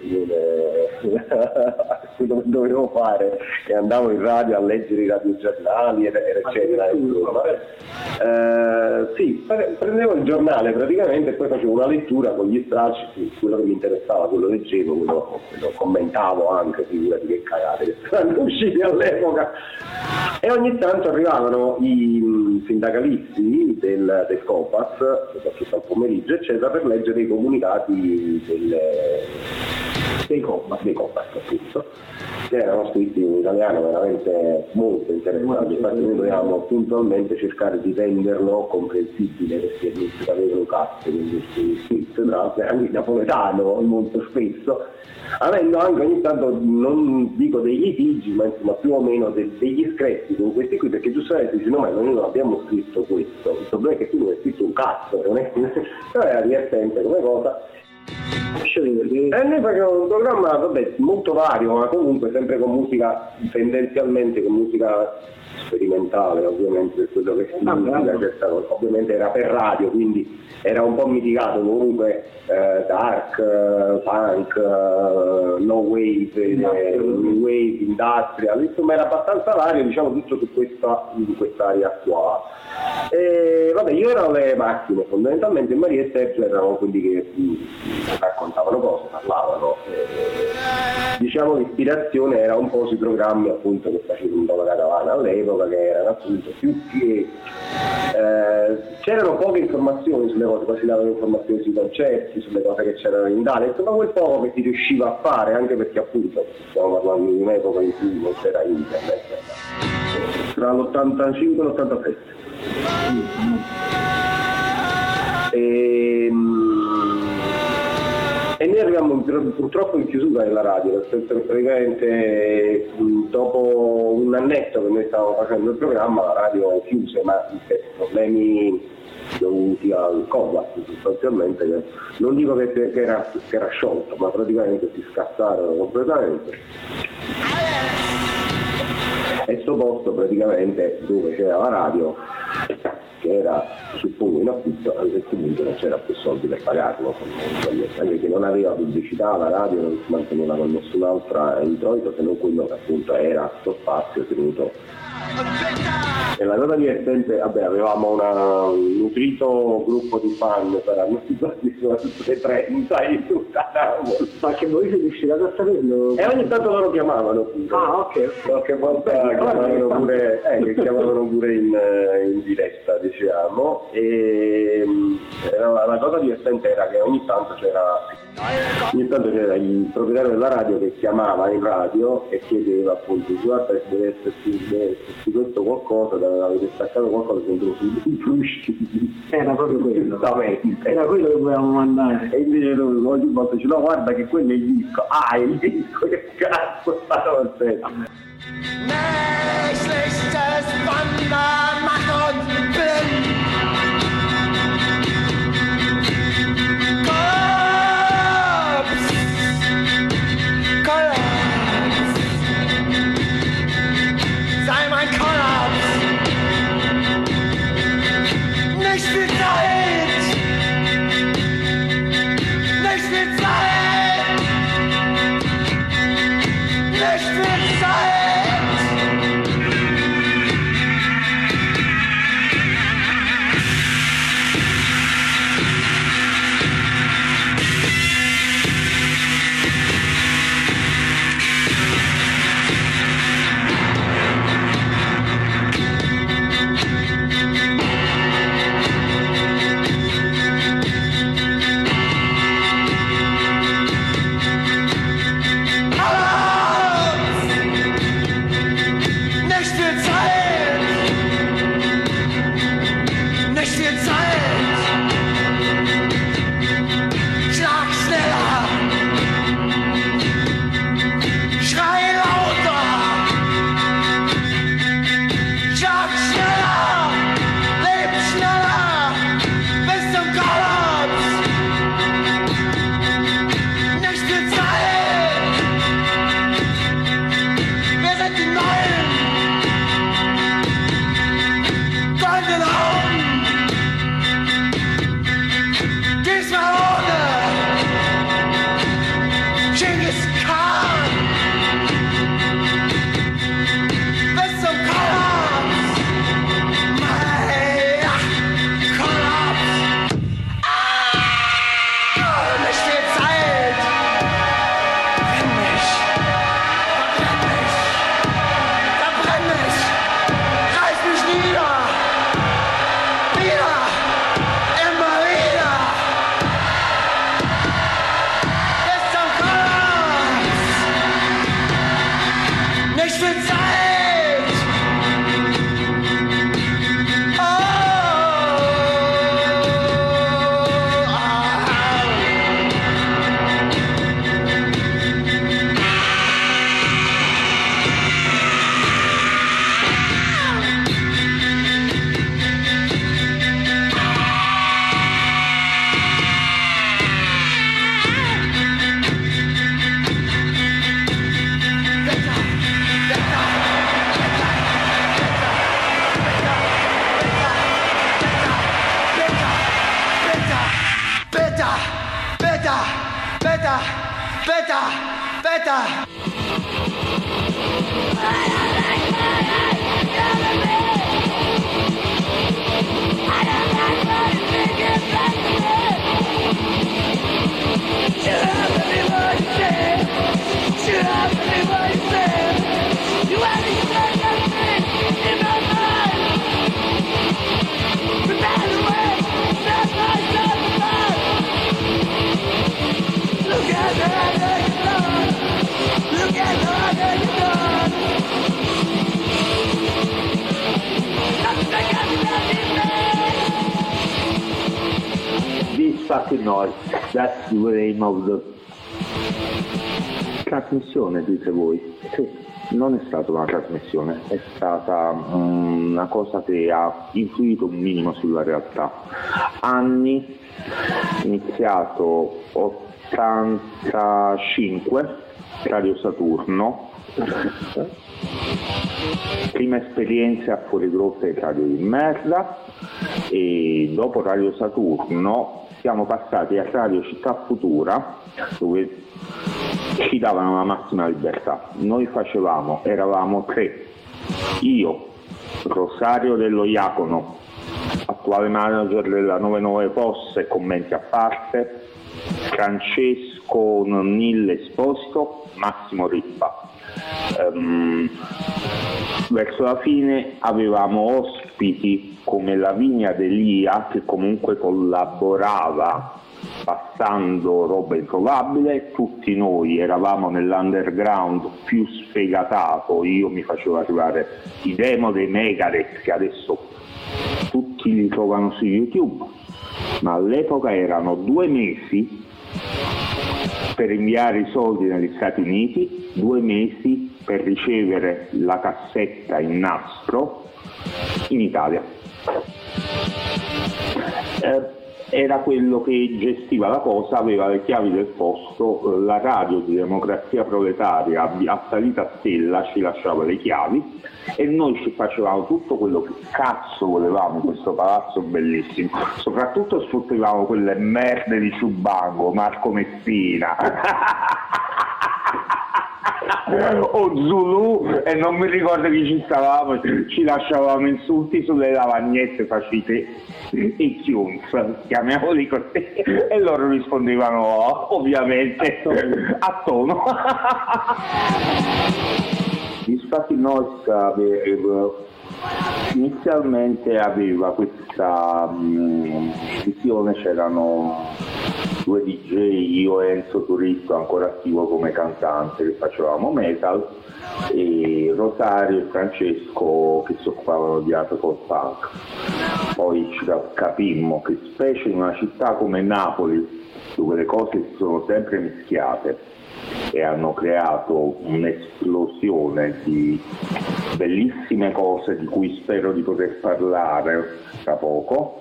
quello che dovevo fare e andavo in radio a leggere i radiogiornali eccetera, insomma, eh, sì, prendevo il giornale praticamente e poi facevo una lettura con gli stralci, quello che mi interessava, quello leggevo, quello, quello commentavo anche, figurati che cagate che saranno usciti all'epoca. E ogni tanto arrivavano i sindacalisti del, del Copas, soprattutto al pomeriggio, eccetera, per leggere i comunicati delle, dei Copas, dei Copas appunto, che erano scritti in italiano veramente molto interessanti. Infatti noi dovevamo puntualmente cercare di renderlo comprensibile, perché non si avevano cazzo, quindi scritto, anche in napoletano molto spesso, avendo anche ogni tanto, non dico dei litigi, ma insomma più o meno de- degli screzi con questi qui, perché giustamente dici no, ma noi non abbiamo scritto questo, il problema è che tu non hai scritto un cazzo, non è? Però era divertente come cosa. E noi facevamo un programma vabbè, molto vario, ma comunque sempre con musica, tendenzialmente con musica sperimentale, ovviamente, per quello che significa, certa cosa. Ovviamente era per radio, quindi era un po' mitigato comunque eh, dark, eh, punk, eh, no wave, eh, new wave, industrial, insomma era abbastanza vario, diciamo tutto su questa, in quest'area qua. E vabbè, io ero alle macchine fondamentalmente, Maria e Sergio erano quelli che mh, raccontavano cose, parlavano. E, diciamo l'ispirazione era un po' sui programmi appunto che faceva un po' la caravana all'epoca, che erano appunto più che eh, c'erano poche informazioni sulle cose, poi si davano informazioni sui concerti, sulle cose che c'erano in Italia, insomma quel poco che si riusciva a fare, anche perché appunto stiamo parlando di un'epoca in cui non c'era internet, tra l'ottantacinque e l'ottantasette. E, e noi arriviamo purtroppo in chiusura della radio, nel senso che praticamente dopo un annetto che noi stavamo facendo il programma la radio chiuse, ma per problemi dovuti al Copas sostanzialmente, che non dico che, che, era, che era sciolto, ma praticamente si scassarono completamente. E sto posto praticamente dove c'era la radio, che era suppongo in affitto, a questo punto non c'era più soldi per pagarlo, anche che non aveva pubblicità, la radio non si manteneva con nessun'altra introito se non quello che appunto era sto spazio tenuto. E la cosa divertente, vabbè, avevamo una, un nutrito gruppo di fan, saranno le trenta in tutta la ma che voi siete riusciti a saperlo? E ogni tanto loro chiamavano pure. Ah, ok. Qualche volta Beh, chiamavano pure, eh, che chiamavano pure in, in diretta, diciamo, e la, la cosa divertente era che ogni tanto c'era ogni tanto c'era il proprietario della radio che chiamava in radio e chiedeva appunto guarda che deve esserci, deve esserci questo qualcosa, avete staccato qualcosa dentro sui flusci. Era proprio quello. Era quello che volevamo mandare. E invece lui ogni volta dice no guarda che quello è il disco. Ah, è il disco, che cazzo sta facendo? Nächstes Wander, mach und blind. Sei mein Kollaps, nicht viel Zeit, nicht viel Zeit, nicht viel Zeit. Aspetta! Aspetta! This fucking noise, that's the name of the trasmissione, dite voi. Sì, non è stata una trasmissione, è stata um, una cosa che ha influito un minimo sulla realtà. Anni, iniziato ottantacinque, Radio Saturno, prima esperienza a Fuorigrotta e Radio di merda, e dopo Radio Saturno siamo passati a Radio Città Futura, dove ci davano la massima libertà. Noi facevamo, eravamo tre, io, Rosario Dello Iacono, attuale manager della novantanove Posse, commenti a parte, Francesco Nonnille Esposito, Massimo Rippa. Um, verso la fine avevamo ospiti come Lavinia Delia, che comunque collaborava passando roba introvabile. Tutti noi eravamo nell'underground più sfegatato, io mi facevo arrivare i demo dei Megadeth che adesso tutti li trovano su YouTube, ma all'epoca erano due mesi per inviare i soldi negli Stati Uniti, due mesi per ricevere la cassetta in nastro in Italia. Eh, era quello che gestiva la cosa, aveva le chiavi del posto, la radio di Democrazia Proletaria a salita stella ci lasciava le chiavi e noi ci facevamo tutto quello che cazzo volevamo in questo palazzo bellissimo, soprattutto sfruttavamo quelle merde di Ciubango, Marco Messina o Zulu, e non mi ricordo chi ci stavamo, ci lasciavamo insulti sulle lavagnette facite i tunes, chiamiamoli così, e loro rispondevano ovviamente a tono. Gli Spazi Noise aveva, inizialmente aveva questa um, visione, c'erano due D J, io e Enzo Turitto, ancora attivo come cantante, che facevamo metal, e Rosario e Francesco che si occupavano di hardcore punk. Poi ci capimmo che specie in una città come Napoli, dove le cose si sono sempre mischiate e hanno creato un'esplosione di bellissime cose di cui spero di poter parlare tra poco,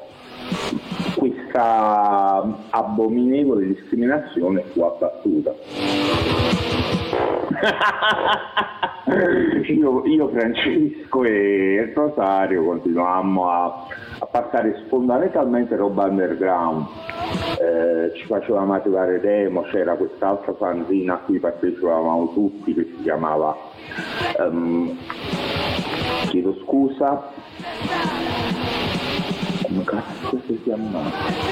questa abominevole discriminazione fu abbattuta. io, io, Francesco e Rosario continuammo a, a passare fondamentalmente roba underground, eh, ci facevamo arrivare demo, c'era quest'altra fanzina a cui partecipavamo tutti che si chiamava um, chiedo scusa come cazzo si chiamava,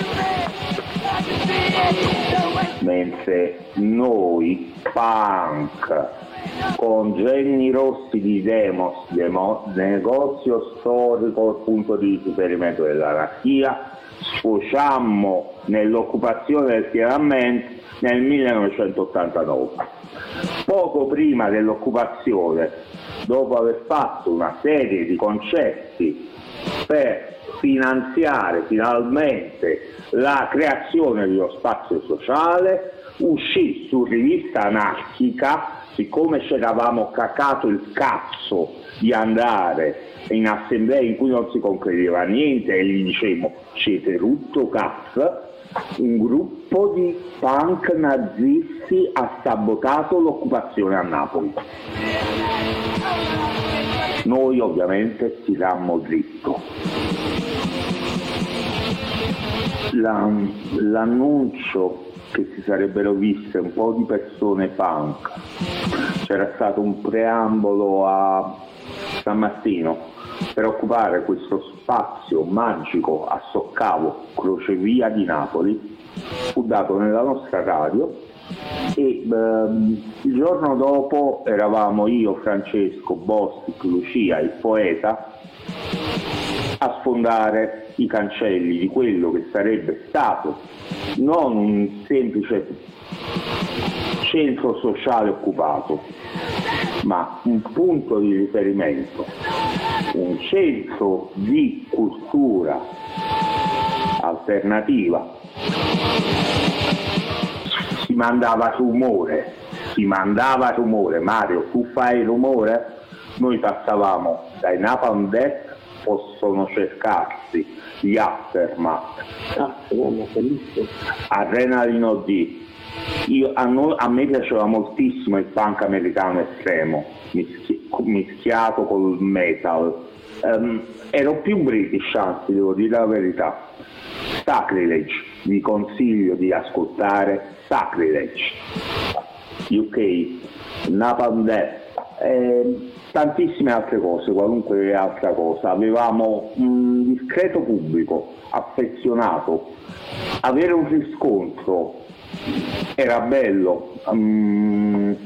mentre noi punk con Jenny Rossi di Demos, Demo, negozio storico al punto di riferimento dell'anarchia, sfociammo nell'occupazione del Tiananmen nel millenovecentottantanove. Poco prima dell'occupazione, dopo aver fatto una serie di concerti per finanziare finalmente la creazione di uno spazio sociale, uscì su Rivista Anarchica, siccome ci eravamo cacato il cazzo di andare in assemblee in cui non si concludeva niente e gli dicevamo siete rutto cazzo, un gruppo di punk nazisti ha sabotato l'occupazione a Napoli. Noi ovviamente tirammo dritto. La, l'annuncio che si sarebbero viste un po' di persone punk. C'era stato un preambolo a San Martino per occupare questo spazio magico a Soccavo, crocevia di Napoli, fu dato nella nostra radio e ehm, il giorno dopo eravamo io, Francesco, Bostic, Lucia, il poeta, a sfondare i cancelli di quello che sarebbe stato non un semplice centro sociale occupato, ma un punto di riferimento, un centro di cultura alternativa. Si mandava rumore, si mandava rumore, Mario, tu fai rumore? Noi passavamo dai Napalm Death, possono cercarsi gli Aftermath, Adrenaline O D. Io, a, noi, a me piaceva moltissimo il punk americano estremo, mischi, mischiato col metal. Um, ero più British, anzi, devo dire la verità. Sacrilege, vi consiglio di ascoltare Sacrilege, U K, Napalm Death, eh, tantissime altre cose, qualunque altra cosa. Avevamo un discreto pubblico affezionato, avere un riscontro era bello, um,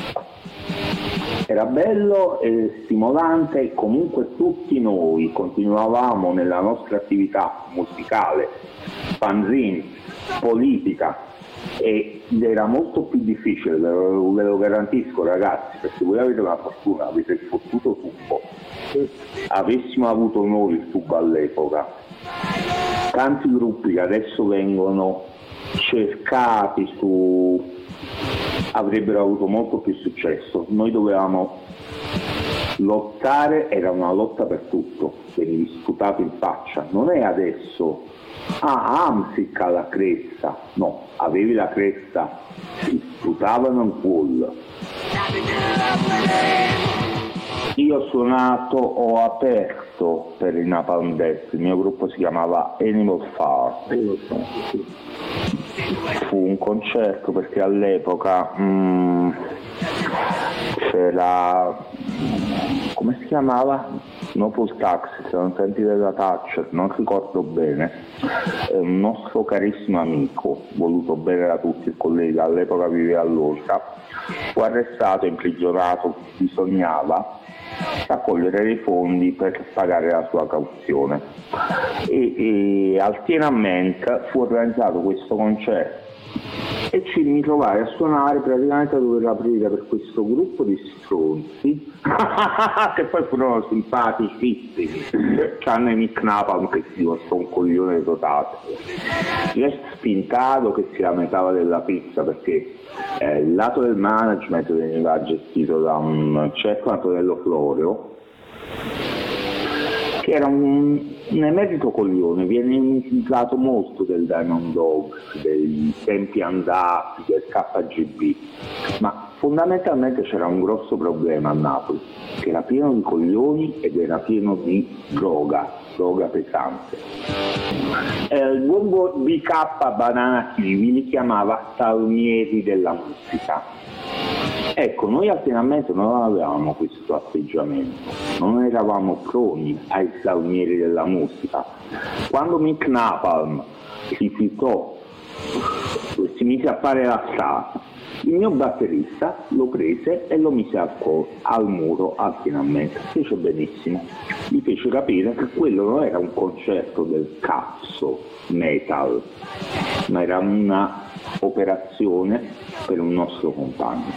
era bello e stimolante, e comunque tutti noi continuavamo nella nostra attività musicale, fanzine, politica, ed era molto più difficile, ve lo, ve lo garantisco ragazzi, perché voi avete una fortuna, avete il fottuto tubo. Avessimo avuto noi il tubo all'epoca, tanti gruppi che adesso vengono cercati su avrebbero avuto molto più successo. Noi dovevamo lottare, era una lotta per tutto, venivi sputato in faccia, non è adesso ah Amsic alla cresta, no, avevi la cresta, ti sputavano in culo. Io ho suonato, ho aperto per il Napalm Death, il mio gruppo si chiamava Animal Farm. Fu un concerto perché all'epoca mm, c'era, come si chiamava? No Full Taxi, se non sentite da Thatcher, non ricordo bene, è un nostro carissimo amico, voluto bene da tutti, il collega, all'epoca viveva a Lorca, fu arrestato, imprigionato, bisognava raccogliere dei fondi per pagare la sua cauzione e, e al Tienament fu organizzato questo concerto e ci mi trovai a suonare praticamente a dover aprire per questo gruppo di stronzi che poi furono simpaticissimi, c'hanno Nick Napalm che si dimostrò un coglione totale, Jess Spintato che si lamentava della pizza perché eh, il lato del management veniva gestito da un certo Antonello Florio che era un, un emerito coglione, viene imitato molto del Diamond Dogs, dei tempi andati, del K G B, ma fondamentalmente c'era un grosso problema a Napoli, che era pieno di coglioni ed era pieno di droga, droga pesante. Eh, il buon B K Banana Kiwi li chiamava salmieri della musica. Ecco, noi al Tienament non avevamo questo atteggiamento, non eravamo proni ai salmieri della musica. Quando Mick Napalm si fiutò, si mise a fare la strada, il mio batterista lo prese e lo mise al, co- al muro al Tienament, fece benissimo, gli fece capire che quello non era un concerto del cazzo metal, ma era una operazione per un nostro compagno.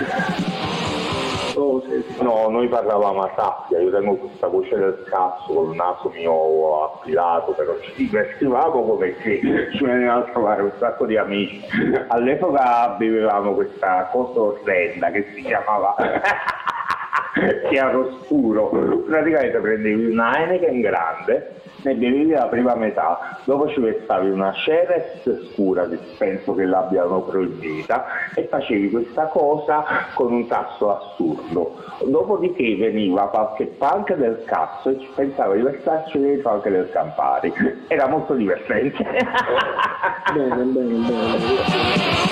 No, noi parlavamo a sappia, io tengo questa voce del cazzo col naso mio affilato, però ci divertivamo come che ci venivano a trovare un sacco di amici. All'epoca bevevamo questa cosa orrenda che si chiamava chiaro scuro, praticamente prendevi una Heineken grande, ne bevevi la prima metà, dopo ci versavi una Ceres scura che penso che l'abbiano proibita e facevi questa cosa con un tasso assurdo, dopodiché veniva qualche punk del cazzo e ci pensava di versarci dentro anche del Campari, era molto divertente. Bene, bene, bene.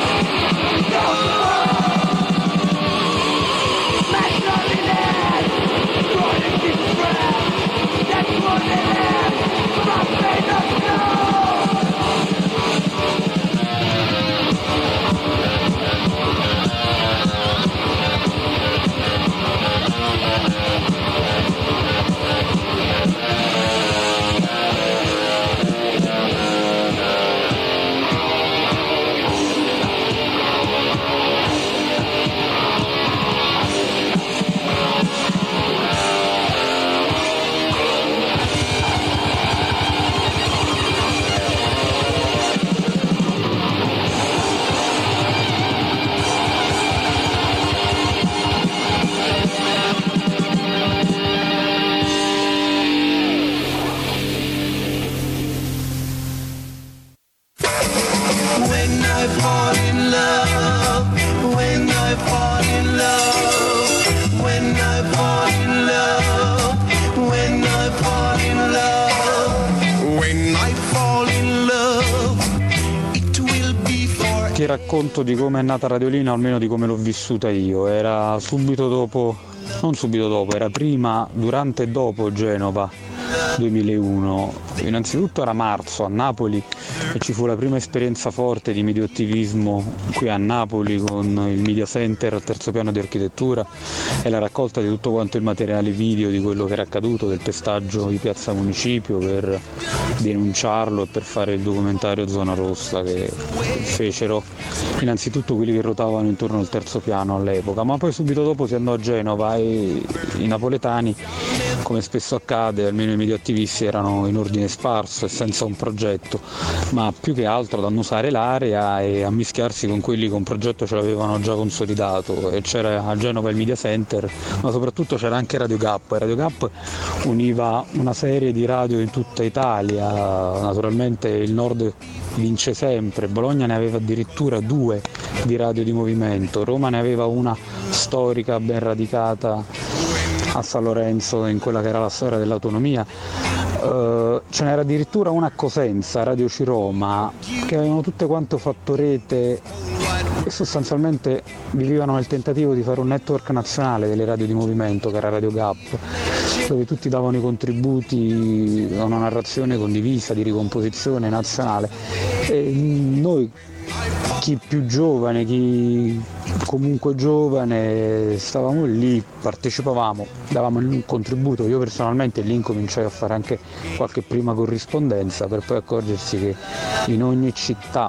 Ti racconto di come è nata Radiolina, almeno di come l'ho vissuta io. Era subito dopo, non subito dopo, era prima, durante e dopo Genova duemilauno. Innanzitutto era marzo a Napoli e ci fu la prima esperienza forte di medioattivismo qui a Napoli con il Media Center al terzo piano di architettura e la raccolta di tutto quanto il materiale video di quello che era accaduto, del pestaggio di Piazza Municipio per denunciarlo e per fare il documentario Zona Rossa che fecero innanzitutto quelli che ruotavano intorno al terzo piano all'epoca, ma poi subito dopo si andò a Genova e i napoletani, come spesso accade, almeno i medioattivisti, erano in ordine sparso e senza un progetto, ma più che altro ad annusare l'area e a mischiarsi con quelli che un progetto ce l'avevano già consolidato. E c'era a Genova il Media Center, ma soprattutto c'era anche Radio Gap. Radio Gap univa una serie di radio in tutta Italia, naturalmente il nord vince sempre, Bologna ne aveva addirittura due di radio di movimento, Roma ne aveva una storica ben radicata a San Lorenzo in quella che era la storia dell'autonomia. Uh, ce n'era addirittura una a Cosenza, Radio Ciroma, che avevano tutte quanto fatto rete e sostanzialmente vivevano nel tentativo di fare un network nazionale delle radio di movimento, che era Radio Gap, dove tutti davano i contributi a una narrazione condivisa di ricomposizione nazionale. E noi, chi più giovane, chi comunque giovane, stavamo lì, partecipavamo, davamo un contributo. Io personalmente lì incominciai a fare anche qualche prima corrispondenza, per poi accorgersi che in ogni città,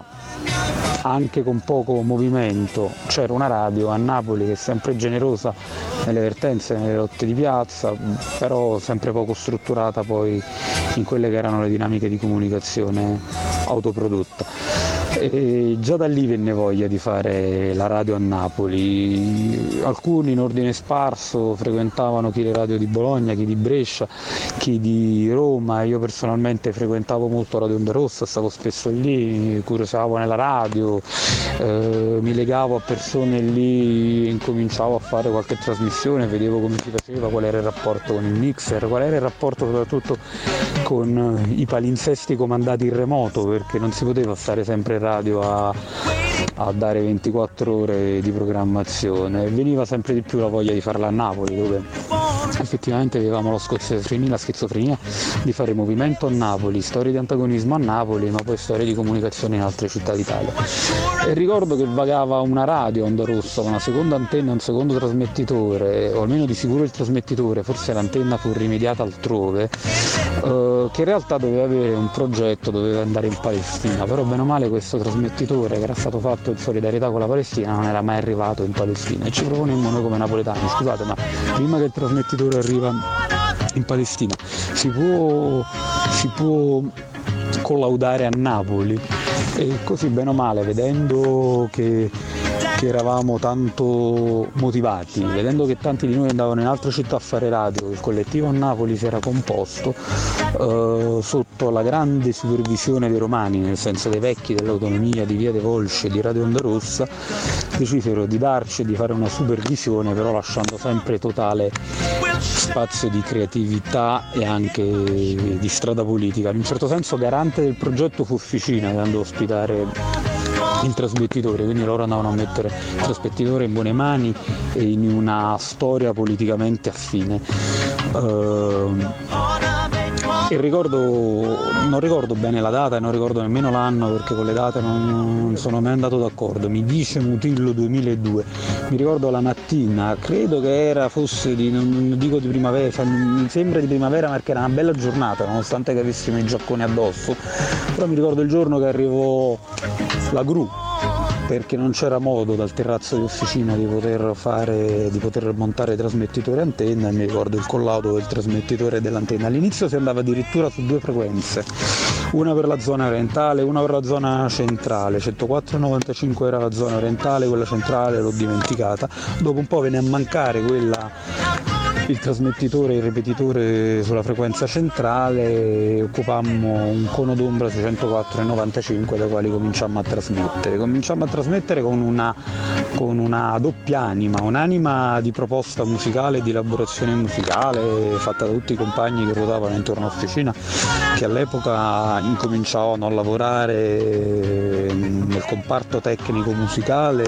anche con poco movimento, c'era una radio. A Napoli che è sempre generosa nelle vertenze, nelle lotte di piazza, però sempre poco strutturata poi in quelle che erano le dinamiche di comunicazione autoprodotta. E già da lì venne voglia di fare la radio a Napoli. Alcuni in ordine sparso frequentavano chi le radio di Bologna, chi di Brescia, chi di Roma. Io personalmente frequentavo molto Radio Onda Rossa, stavo spesso lì, curiosavo nella radio, eh, mi legavo a persone lì, incominciavo a fare qualche trasmissione, vedevo come si faceva, qual era il rapporto con il mixer, qual era il rapporto soprattutto con i palinsesti comandati in remoto, perché non si poteva stare sempre in radio a, a dare ventiquattro ore di programmazione. Veniva sempre di più la voglia di farla a Napoli, dove effettivamente avevamo la schizofrenia, la schizofrenia di fare movimento a Napoli, storie di antagonismo a Napoli, ma poi storie di comunicazione in altre città d'Italia. E ricordo che vagava una radio Onda Rossa, una seconda antenna, un secondo trasmettitore, o almeno di sicuro il trasmettitore, forse l'antenna fu rimediata altrove, eh, che in realtà doveva avere un progetto, doveva andare in Palestina, però bene o male questo trasmettitore, che era stato fatto in solidarietà con la Palestina, non era mai arrivato in Palestina, e ci proponemmo noi come napoletani: scusate, ma prima che il trasmettitore arriva in Palestina si può, si può collaudare a Napoli? E così bene o male, vedendo che che eravamo tanto motivati, vedendo che tanti di noi andavano in altre città a fare radio. Il collettivo a Napoli si era composto eh, sotto la grande supervisione dei romani, nel senso dei vecchi dell'autonomia, di Via dei Volsci e di Radio Onda Rossa, decisero di darci e di fare una supervisione, però lasciando sempre totale spazio di creatività e anche di strada politica. In un certo senso garante del progetto fu Officina, che andò a ospitare il trasmettitore, quindi loro andavano a mettere il trasmettitore in buone mani e in una storia politicamente affine. Uh, e ricordo, non ricordo bene la data e non ricordo nemmeno l'anno, perché con le date non, non sono mai andato d'accordo. Mi dice Mutillo duemiladue, mi ricordo la mattina, credo che era fosse di, non dico di primavera, mi sembra di primavera, perché era una bella giornata nonostante che avessimo i giacconi addosso, però mi ricordo il giorno che arrivò la gru, perché non c'era modo dal terrazzo di Officina di poter fare, di poter montare trasmettitore e antenna, e mi ricordo il collaudo del trasmettitore e dell'antenna. All'inizio si andava addirittura su due frequenze, una per la zona orientale, una per la zona centrale, centoquattro e novantacinque era la zona orientale, quella centrale l'ho dimenticata, dopo un po' venne a mancare quella, il trasmettitore e il ripetitore sulla frequenza centrale, occupammo un cono d'ombra sui centoquattro e novantacinque, dai quali cominciammo a trasmettere. Cominciammo a trasmettere con una, con una doppia anima, un'anima di proposta musicale, di elaborazione musicale, fatta da tutti i compagni che ruotavano intorno a Officina, che all'epoca incominciavano a lavorare nel comparto tecnico musicale,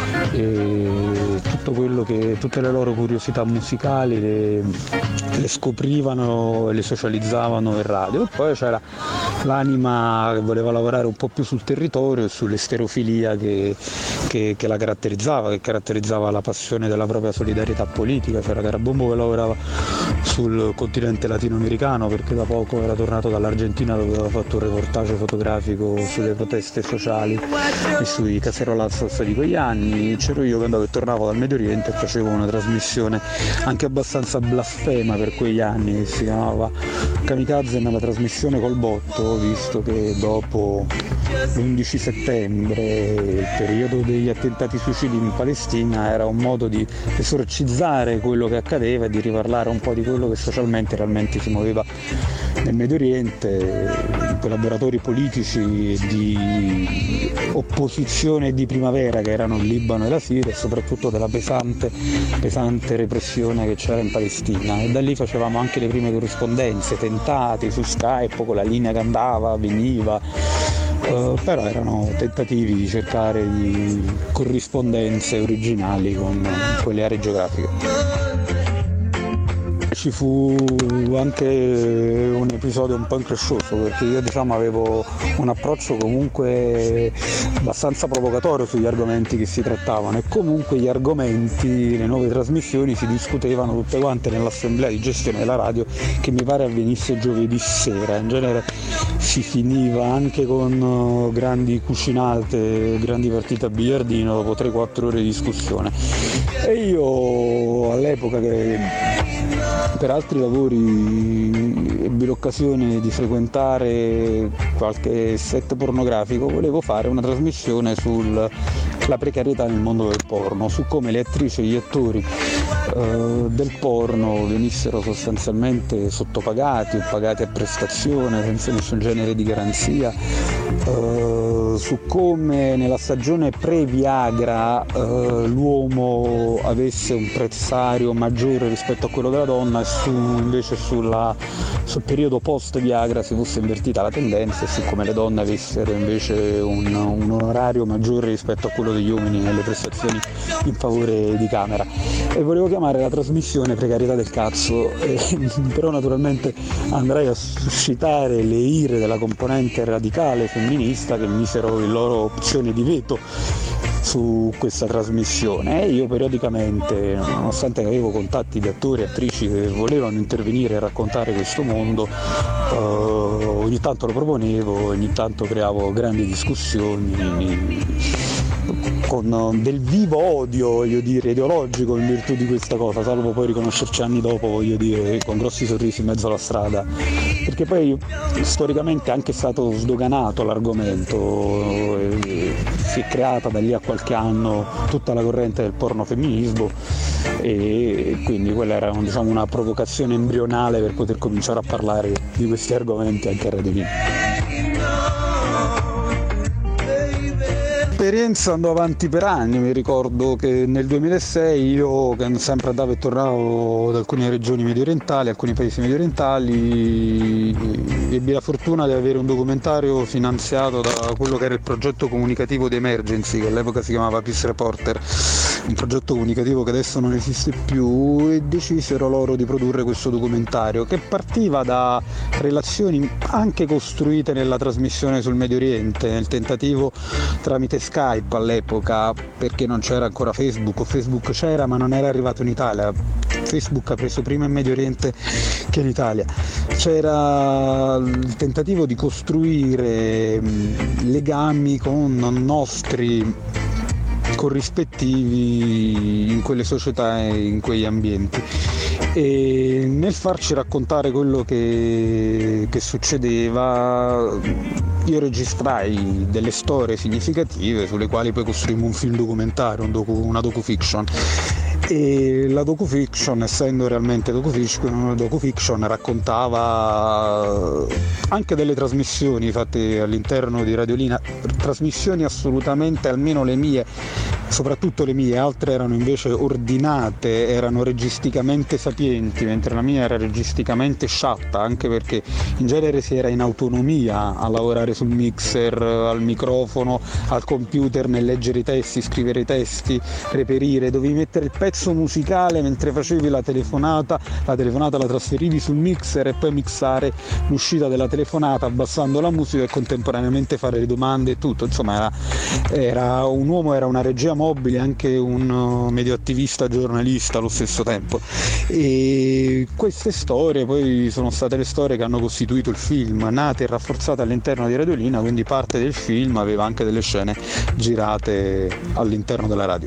e tutto quello che, tutte le loro curiosità musicali le, le scoprivano e le socializzavano in radio. E poi c'era l'anima che voleva lavorare un po' più sul territorio e sull'esterofilia che, che, che la caratterizzava, che caratterizzava la passione della propria solidarietà politica. C'era Carabombo che lavorava sul continente latinoamericano, perché da poco era tornato dall'Argentina, dove aveva fatto un reportage fotografico sulle proteste sociali e sui cacerolazos di quegli anni. C'ero io che andavo e tornavo dal Medio Oriente e facevo una trasmissione anche abbastanza blasfema per quegli anni, che si chiamava Kamikaze nella trasmissione col botto, visto che dopo l'undici settembre, il periodo degli attentati suicidi in Palestina, era un modo di esorcizzare quello che accadeva e di riparlare un po' di quello che socialmente realmente si muoveva nel Medio Oriente, in quei laboratori politici di opposizione e di primavera che erano il Libano e la Siria, e soprattutto della pesante, pesante repressione che c'era in Palestina. E da lì facevamo anche le prime corrispondenze, tentati su Skype con la linea che andava, veniva, uh, però erano tentativi di cercare di corrispondenze originali con quelle aree geografiche. Ci fu anche un episodio un po' increscioso, perché io diciamo avevo un approccio comunque abbastanza provocatorio sugli argomenti che si trattavano, e comunque gli argomenti, le nuove trasmissioni si discutevano tutte quante nell'assemblea di gestione della radio, che mi pare avvenisse giovedì sera. In genere si finiva anche con grandi cucinate, grandi partite a biliardino dopo tre quattro ore di discussione. E io all'epoca, che per altri lavori ebbi l'occasione di frequentare qualche set pornografico, volevo fare una trasmissione sulla precarietà nel mondo del porno, su come le attrici e gli attori eh, del porno venissero sostanzialmente sottopagati o pagati a prestazione senza nessun genere di garanzia, eh, su come nella stagione pre-Viagra eh, l'uomo avesse un prezzario maggiore rispetto a quello della donna, e su, invece sulla, sul periodo post-Viagra si fosse invertita la tendenza, e su come le donne avessero invece un, un onorario maggiore rispetto a quello degli uomini nelle prestazioni in favore di camera. E volevo chiamare la trasmissione Precarietà del cazzo, eh, però naturalmente andrei a suscitare le ire della componente radicale femminista, che misero le loro opzioni di veto su questa trasmissione. E io periodicamente, nonostante avevo contatti di attori e attrici che volevano intervenire e raccontare questo mondo, eh, ogni tanto lo proponevo, ogni tanto creavo grandi discussioni con del vivo odio, voglio dire, ideologico in virtù di questa cosa, salvo poi riconoscerci anni dopo, voglio dire, con grossi sorrisi in mezzo alla strada, perché poi storicamente è anche stato sdoganato l'argomento, si è creata da lì a qualche anno tutta la corrente del porno femminismo e quindi quella era, diciamo, una provocazione embrionale per poter cominciare a parlare di questi argomenti anche a Radio Lina. L'esperienza andò avanti per anni, mi ricordo che nel duemilasei io, che sempre andavo e tornavo da alcune regioni mediorientali, alcuni paesi mediorientali, ebbi la fortuna di avere un documentario finanziato da quello che era il progetto comunicativo di Emergency, che all'epoca si chiamava Peace Reporter, un progetto comunicativo che adesso non esiste più, e decisero loro di produrre questo documentario che partiva da relazioni anche costruite nella trasmissione sul Medio Oriente, nel tentativo tramite Skype all'epoca, perché non c'era ancora Facebook, o Facebook c'era ma non era arrivato in Italia. Facebook ha preso prima in Medio Oriente che in Italia. C'era il tentativo di costruire legami con nostri corrispettivi in quelle società e in quegli ambienti, e nel farci raccontare quello che, che succedeva io registrai delle storie significative sulle quali poi costruimmo un film documentario, un docu, una docufiction. E la docufiction, essendo realmente docufiction, docufiction raccontava anche delle trasmissioni fatte all'interno di Radio Lina, trasmissioni assolutamente, almeno le mie, soprattutto le mie, altre erano invece ordinate, erano registicamente sapienti, mentre la mia era registicamente sciatta, anche perché in genere si era in autonomia a lavorare sul mixer, al microfono, al computer, nel leggere i testi, scrivere i testi, reperire, dovevi mettere il pezzo musicale mentre facevi la telefonata, la telefonata la trasferivi sul mixer e poi mixare l'uscita della telefonata abbassando la musica e contemporaneamente fare le domande e tutto. Insomma era, era un uomo, era una regia mobile, anche un medio attivista giornalista allo stesso tempo, e queste storie poi sono state le storie che hanno costituito il film, nate e rafforzate all'interno di Radio Lina, quindi parte del film aveva anche delle scene girate all'interno della radio.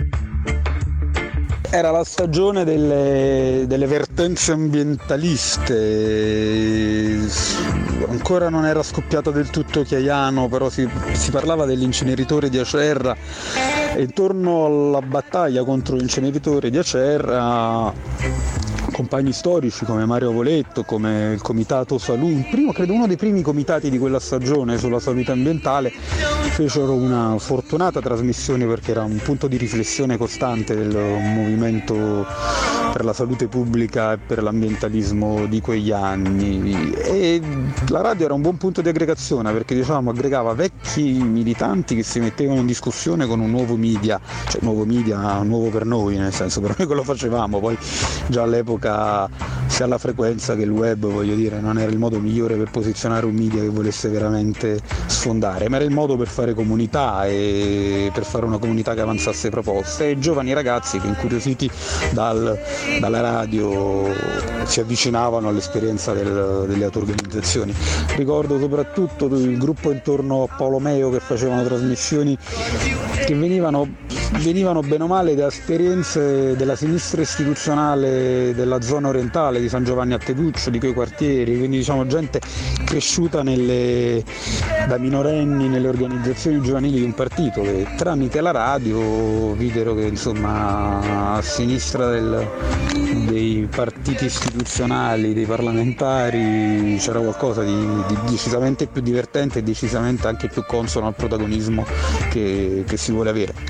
Era la stagione delle, delle vertenze ambientaliste, ancora non era scoppiato del tutto Chiaiano, però si, si parlava dell'inceneritore di Acerra, e intorno alla battaglia contro l'inceneritore di Acerra compagni storici come Mario Voletto, come il comitato Salute, primo, credo uno dei primi comitati di quella stagione sulla salute ambientale, fecero una fortunata trasmissione perché era un punto di riflessione costante del movimento per la salute pubblica e per l'ambientalismo di quegli anni, e la radio era un buon punto di aggregazione perché, diciamo, aggregava vecchi militanti che si mettevano in discussione con un nuovo media, cioè nuovo media, nuovo per noi, nel senso, per noi che lo facevamo, poi già all'epoca sia alla frequenza che il web, voglio dire, non era il modo migliore per posizionare un media che volesse veramente sfondare, ma era il modo per fare comunità e per fare una comunità che avanzasse proposte, e giovani ragazzi che, incuriositi dal, dalla radio, si avvicinavano all'esperienza del, delle auto-organizzazioni. Ricordo soprattutto il gruppo intorno a Paolo Meo che facevano trasmissioni che venivano, venivano bene o male da esperienze della sinistra istituzionale della zona orientale di San Giovanni a Teduccio, di quei quartieri, quindi, diciamo, gente cresciuta nelle, da minorenni nelle organizzazioni giovanili di un partito, che tramite la radio videro che, insomma, a sinistra del, dei partiti istituzionali, dei parlamentari, c'era qualcosa di, di decisamente più divertente e decisamente anche più consono al protagonismo che, che si vuole avere.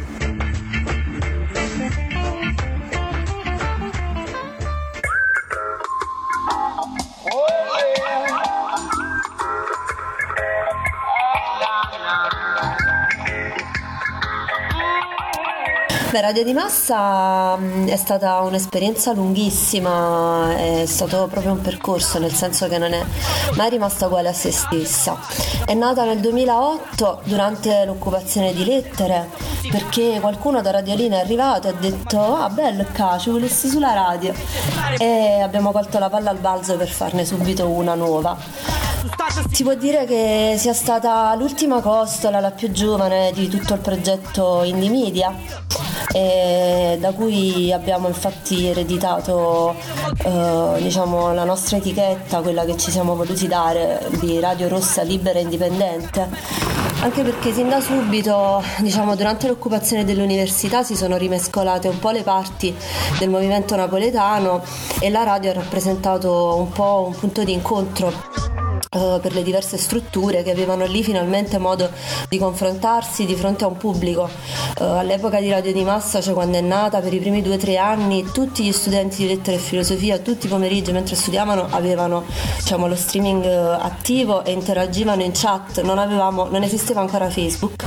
Beh, Radio di Massa è stata un'esperienza lunghissima, è stato proprio un percorso, nel senso che non è mai rimasta uguale a se stessa. È nata nel duemilaotto durante l'occupazione di Lettere, perché qualcuno da Radio Lina è arrivato e ha detto: ah, bello ca, ci volessi sulla radio, e abbiamo colto la palla al balzo per farne subito una nuova. Si può dire che sia stata l'ultima costola, la più giovane di tutto il progetto Indie Media, e da cui abbiamo infatti ereditato eh, diciamo, la nostra etichetta, quella che ci siamo voluti dare, di Radio Rossa Libera e Indipendente, anche perché sin da subito, diciamo, durante l'occupazione dell'università si sono rimescolate un po' le parti del movimento napoletano e la radio ha rappresentato un po' un punto di incontro per le diverse strutture che avevano lì finalmente modo di confrontarsi di fronte a un pubblico. All'epoca di Radio di Massa, cioè quando è nata, per i primi due o tre anni tutti gli studenti di lettere e filosofia tutti i pomeriggi mentre studiavano avevano, diciamo, lo streaming attivo e interagivano in chat. Non avevamo, non esisteva ancora Facebook.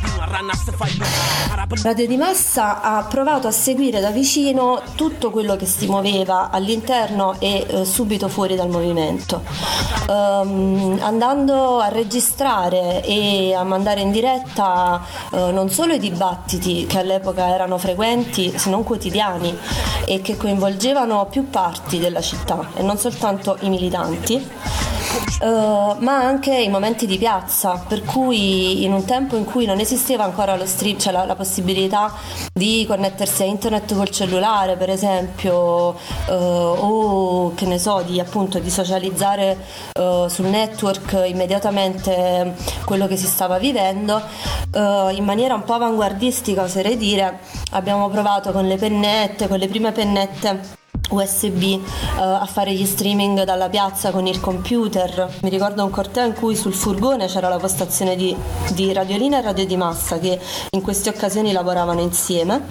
Radio di Massa ha provato a seguire da vicino tutto quello che si muoveva all'interno e eh, subito fuori dal movimento, um, andando a registrare e a mandare in diretta uh, non solo i dibattiti che all'epoca erano frequenti se non quotidiani e che coinvolgevano più parti della città e non soltanto i militanti, Uh, ma anche i momenti di piazza, per cui in un tempo in cui non esisteva ancora lo stream, cioè la, la possibilità di connettersi a internet col cellulare per esempio, uh, o che ne so, di appunto di socializzare uh, sul network immediatamente quello che si stava vivendo, uh, in maniera un po' avanguardistica oserei dire, abbiamo provato con le pennette, con le prime pennette U S B uh, a fare gli streaming dalla piazza con il computer. Mi ricordo un corteo in cui sul furgone c'era la postazione di, di Radiolina e Radio di Massa che in queste occasioni lavoravano insieme.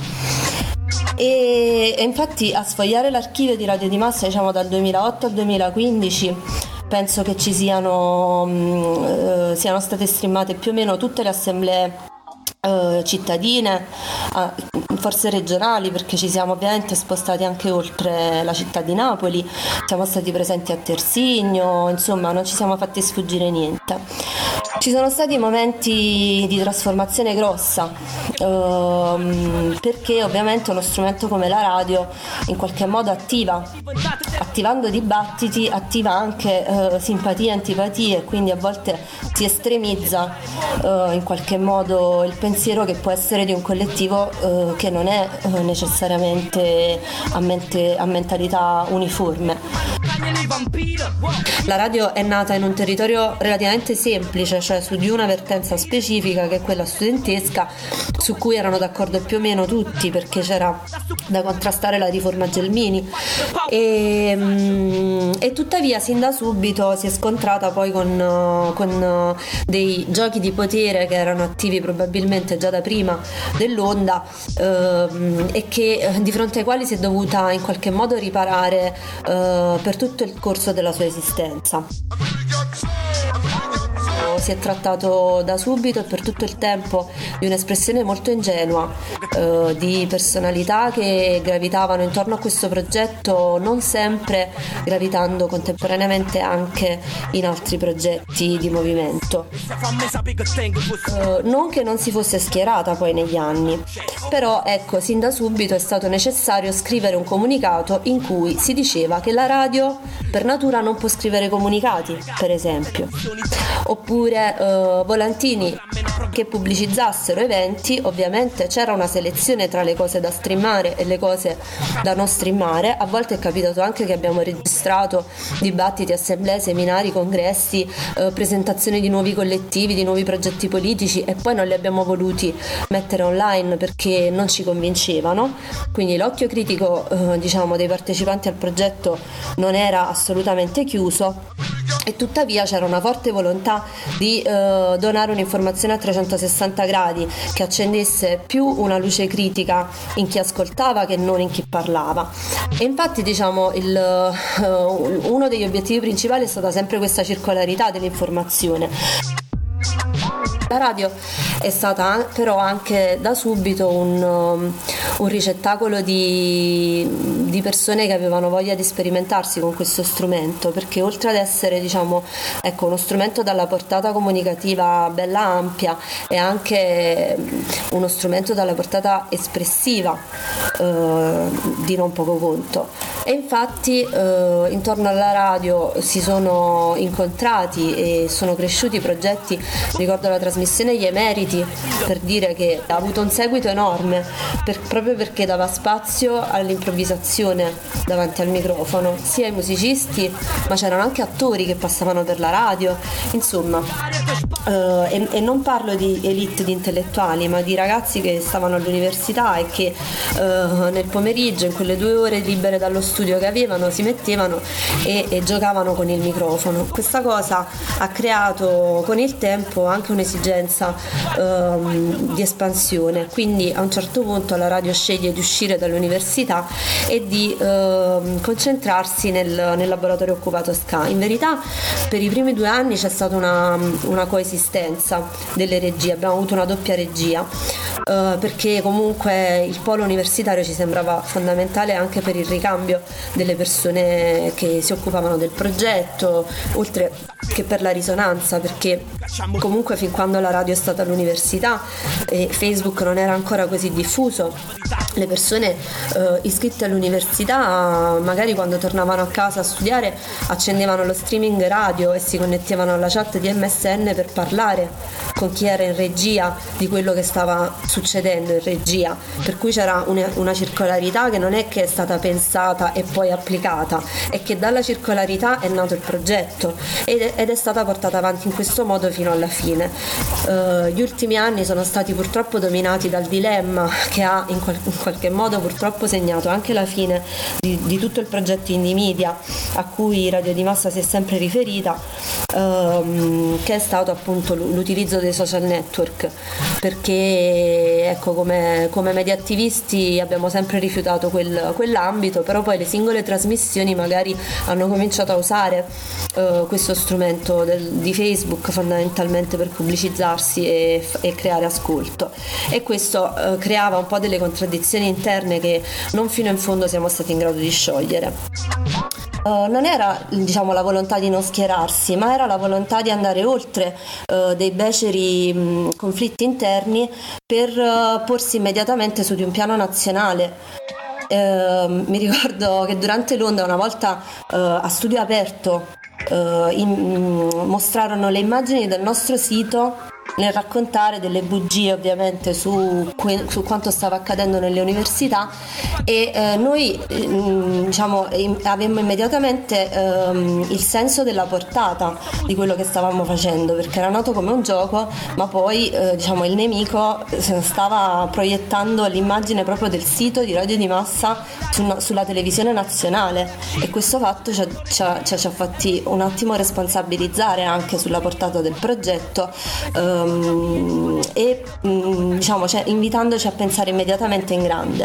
E, e infatti a sfogliare l'archivio di Radio di Massa, diciamo dal duemilaotto al duemilaquindici, penso che ci siano, mh, siano state streamate più o meno tutte le assemblee Uh, cittadine, uh, forse regionali, perché ci siamo ovviamente spostati anche oltre la città di Napoli, siamo stati presenti a Tersigno, insomma non ci siamo fatti sfuggire niente. Ci sono stati momenti di trasformazione grossa, uh, perché ovviamente uno strumento come la radio in qualche modo attiva, attivando dibattiti, attiva anche uh, simpatie e antipatie, quindi a volte si estremizza uh, in qualche modo il pensiero che può essere di un collettivo uh, che non è uh, necessariamente a, mente, a mentalità uniforme. La radio è nata in un territorio relativamente semplice, cioè su di una vertenza specifica che è quella studentesca, su cui erano d'accordo più o meno tutti perché c'era da contrastare la riforma Gelmini e, e tuttavia sin da subito si è scontrata poi con, con dei giochi di potere che erano attivi probabilmente già da prima dell'onda ehm, e che di fronte ai quali si è dovuta in qualche modo riparare eh, per tutto il corso della sua esistenza. Si è trattato da subito e per tutto il tempo di un'espressione molto ingenua eh, di personalità che gravitavano intorno a questo progetto, non sempre gravitando contemporaneamente anche in altri progetti di movimento. Eh, non che non si fosse schierata poi negli anni, però ecco, sin da subito è stato necessario scrivere un comunicato in cui si diceva che la radio per natura non può scrivere comunicati, per esempio, oppure Uh, volantini che pubblicizzassero eventi. Ovviamente c'era una selezione tra le cose da streamare e le cose da non streamare. A volte è capitato anche che abbiamo registrato dibattiti, assemblee, seminari, congressi, uh, presentazioni di nuovi collettivi, di nuovi progetti politici e poi non li abbiamo voluti mettere online perché non ci convincevano. Quindi l'occhio critico uh, diciamo dei partecipanti al progetto non era assolutamente chiuso. E tuttavia c'era una forte volontà di eh, donare un'informazione a trecentosessanta gradi che accendesse più una luce critica in chi ascoltava che non in chi parlava. E infatti diciamo il, eh, uno degli obiettivi principali è stata sempre questa circolarità dell'informazione. La radio è stata però anche da subito un, un ricettacolo di, di persone che avevano voglia di sperimentarsi con questo strumento, perché oltre ad essere diciamo, ecco, uno strumento dalla portata comunicativa bella ampia, è anche uno strumento dalla portata espressiva eh, di non poco conto. E infatti eh, intorno alla radio si sono incontrati e sono cresciuti progetti. Ricordo la trasmissione Gli Emeriti, per dire che ha avuto un seguito enorme, per, proprio perché dava spazio all'improvvisazione davanti al microfono, sia ai musicisti, ma c'erano anche attori che passavano per la radio, insomma. Uh, e, e non parlo di elite di intellettuali, ma di ragazzi che stavano all'università e che uh, nel pomeriggio, in quelle due ore libere dallo studio che avevano, si mettevano e, e giocavano con il microfono. Questa cosa ha creato con il tempo anche un'esigenza um, di espansione, quindi a un certo punto la radio sceglie di uscire dall'università e di uh, concentrarsi nel, nel laboratorio occupato S C A. In verità per i primi due anni c'è stata una, una coesistenza delle regie, abbiamo avuto una doppia regia uh, perché comunque il polo universitario ci sembrava fondamentale anche per il ricambio delle persone che si occupavano del progetto, oltre che per la risonanza, perché comunque fin quando la radio è stata all'università e Facebook non era ancora così diffuso, le persone uh, iscritte all'università magari quando tornavano a casa a studiare accendevano lo streaming radio e si connettevano alla chat di M S N per parlare con chi era in regia di quello che stava succedendo in regia, per cui c'era una, una circolarità che non è che è stata pensata e poi applicata, è che dalla circolarità è nato il progetto ed è, ed è stata portata avanti in questo modo fino alla fine. Uh, gli ultimi anni sono stati purtroppo dominati dal dilemma che ha in, qual- in qualche modo purtroppo segnato anche la fine di, di tutto il progetto Indie Media a cui Radio di Massa si è sempre riferita, um, che è stato appunto l'utilizzo dei social network, perché ecco come, come media attivisti abbiamo sempre rifiutato quel, quell'ambito, però poi le singole trasmissioni magari hanno cominciato a usare uh, questo strumento del, di Facebook fondamentalmente per pubblicizzarsi e, e creare ascolto, e questo uh, creava un po' delle contraddizioni interne che non fino in fondo siamo stati in grado di sciogliere. Uh, non era diciamo la volontà di non schierarsi, ma era la volontà di andare oltre uh, dei beceri mh, conflitti interni per uh, porsi immediatamente su di un piano nazionale. Uh, mi ricordo che durante l'onda una volta uh, a studio aperto uh, in, mh, mostrarono le immagini del nostro sito nel raccontare delle bugie ovviamente su, su quanto stava accadendo nelle università, e eh, noi eh, diciamo avemmo immediatamente ehm, il senso della portata di quello che stavamo facendo, perché era nato come un gioco, ma poi eh, diciamo il nemico stava proiettando l'immagine proprio del sito di Radio di Massa su, sulla televisione nazionale, e questo fatto ci ha, ci, ha, ci ha fatti un attimo responsabilizzare anche sulla portata del progetto, ehm, e diciamo cioè, invitandoci a pensare immediatamente in grande.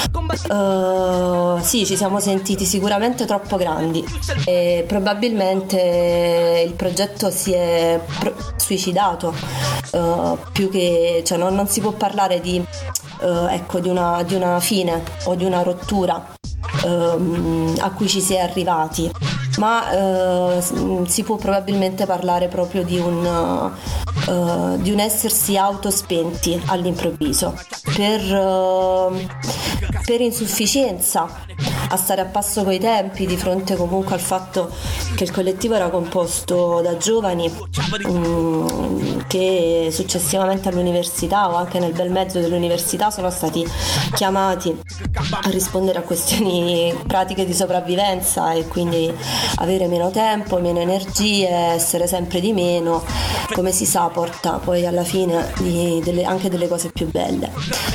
Uh, sì, ci siamo sentiti sicuramente troppo grandi e probabilmente il progetto si è pro- suicidato, uh, più che cioè non, non si può parlare di, uh, ecco, di una, di una fine o di una rottura uh, a cui ci si è arrivati, ma uh, si può probabilmente parlare proprio di un uh, di un essersi autospenti all'improvviso per, uh, per insufficienza a stare a passo coi tempi, di fronte comunque al fatto che il collettivo era composto da giovani um, che successivamente all'università o anche nel bel mezzo dell'università sono stati chiamati a rispondere a questioni pratiche di sopravvivenza, e quindi avere meno tempo, meno energie, essere sempre di meno, come si sa porta poi alla fine di, delle, anche delle cose più belle.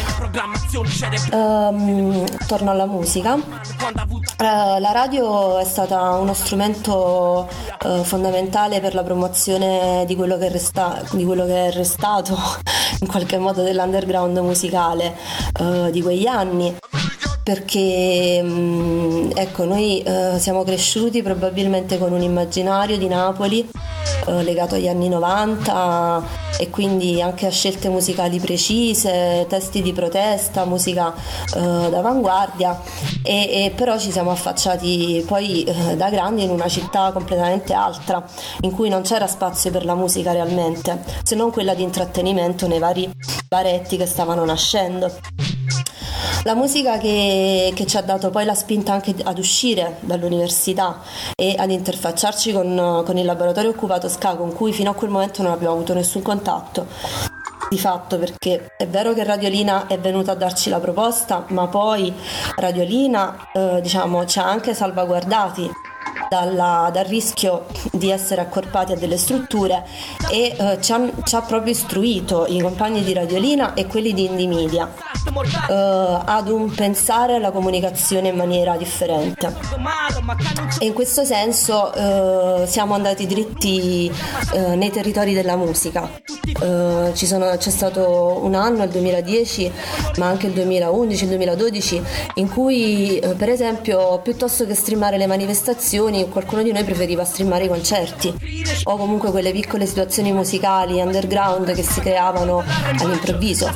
Um, torno alla musica. Uh, la radio è stata uno strumento uh, fondamentale per la promozione di quello che, resta, di quello che è restato in qualche modo dell'underground musicale uh, di quegli anni, perché mh, ecco noi uh, siamo cresciuti probabilmente con un immaginario di Napoli uh, legato agli anni novanta, e quindi anche a scelte musicali precise, testi di protesta, musica uh, d'avanguardia, e, e però ci siamo affacciati poi uh, da grandi in una città completamente altra, in cui non c'era spazio per la musica realmente, se non quella di intrattenimento nei vari baretti che stavano nascendo. La musica che, che ci ha dato poi la spinta anche ad uscire dall'università e ad interfacciarci con, con il laboratorio occupato S C A, con cui fino a quel momento non abbiamo avuto nessun contatto. Di fatto, perché è vero che Radiolina è venuta a darci la proposta, ma poi Radiolina eh, diciamo ci ha anche salvaguardati dalla, dal rischio di essere accorpati a delle strutture e eh, ci, ha, ci ha proprio istruito i compagni di Radiolina e quelli di Indie Media eh, ad un pensare alla comunicazione in maniera differente, e in questo senso eh, siamo andati dritti eh, nei territori della musica. Eh, ci sono, c'è stato un anno, il duemiladieci, ma anche il duemilaundici, il duemiladodici, in cui eh, per esempio piuttosto che streamare le manifestazioni qualcuno di noi preferiva streamare i concerti o comunque quelle piccole situazioni musicali underground che si creavano all'improvviso.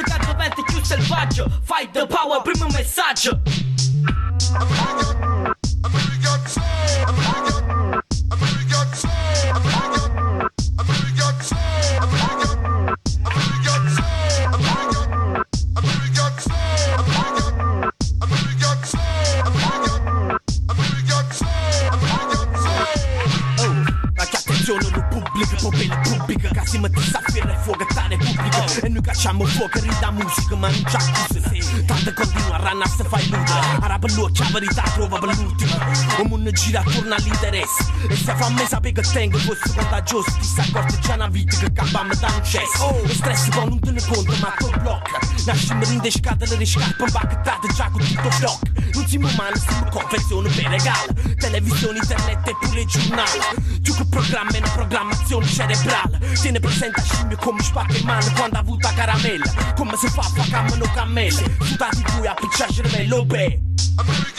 Pubblica, pubblica, che si mette saffire e fuoco a repubblica. E noi cacciamo fuoco e rida musica, ma non c'è accusa. Tanto continua a rannasse fai l'utra. Ara per l'occhia verità trova per l'ultima. O mondo gira attorno all'interesse. E se fa me sapere che tengo fosse contagioso, ti sa accorto già una vita che campamo da un cesso. Oh, lo stress poi non te ne conto, ma te blocca. Nasci mi rinde scatole le scarpe, impacchettate già con tutto blocco. Non siamo umani, siamo confezione per regalo. Televisione, internet e pure giornale. Più che programma è una programmazione cerebrale. Tiene presente a scimmio come spacca in mano quando ha avuto la caramella. Come si fa a fa cammano cammelle. Sudati due a picciare cervello, beh.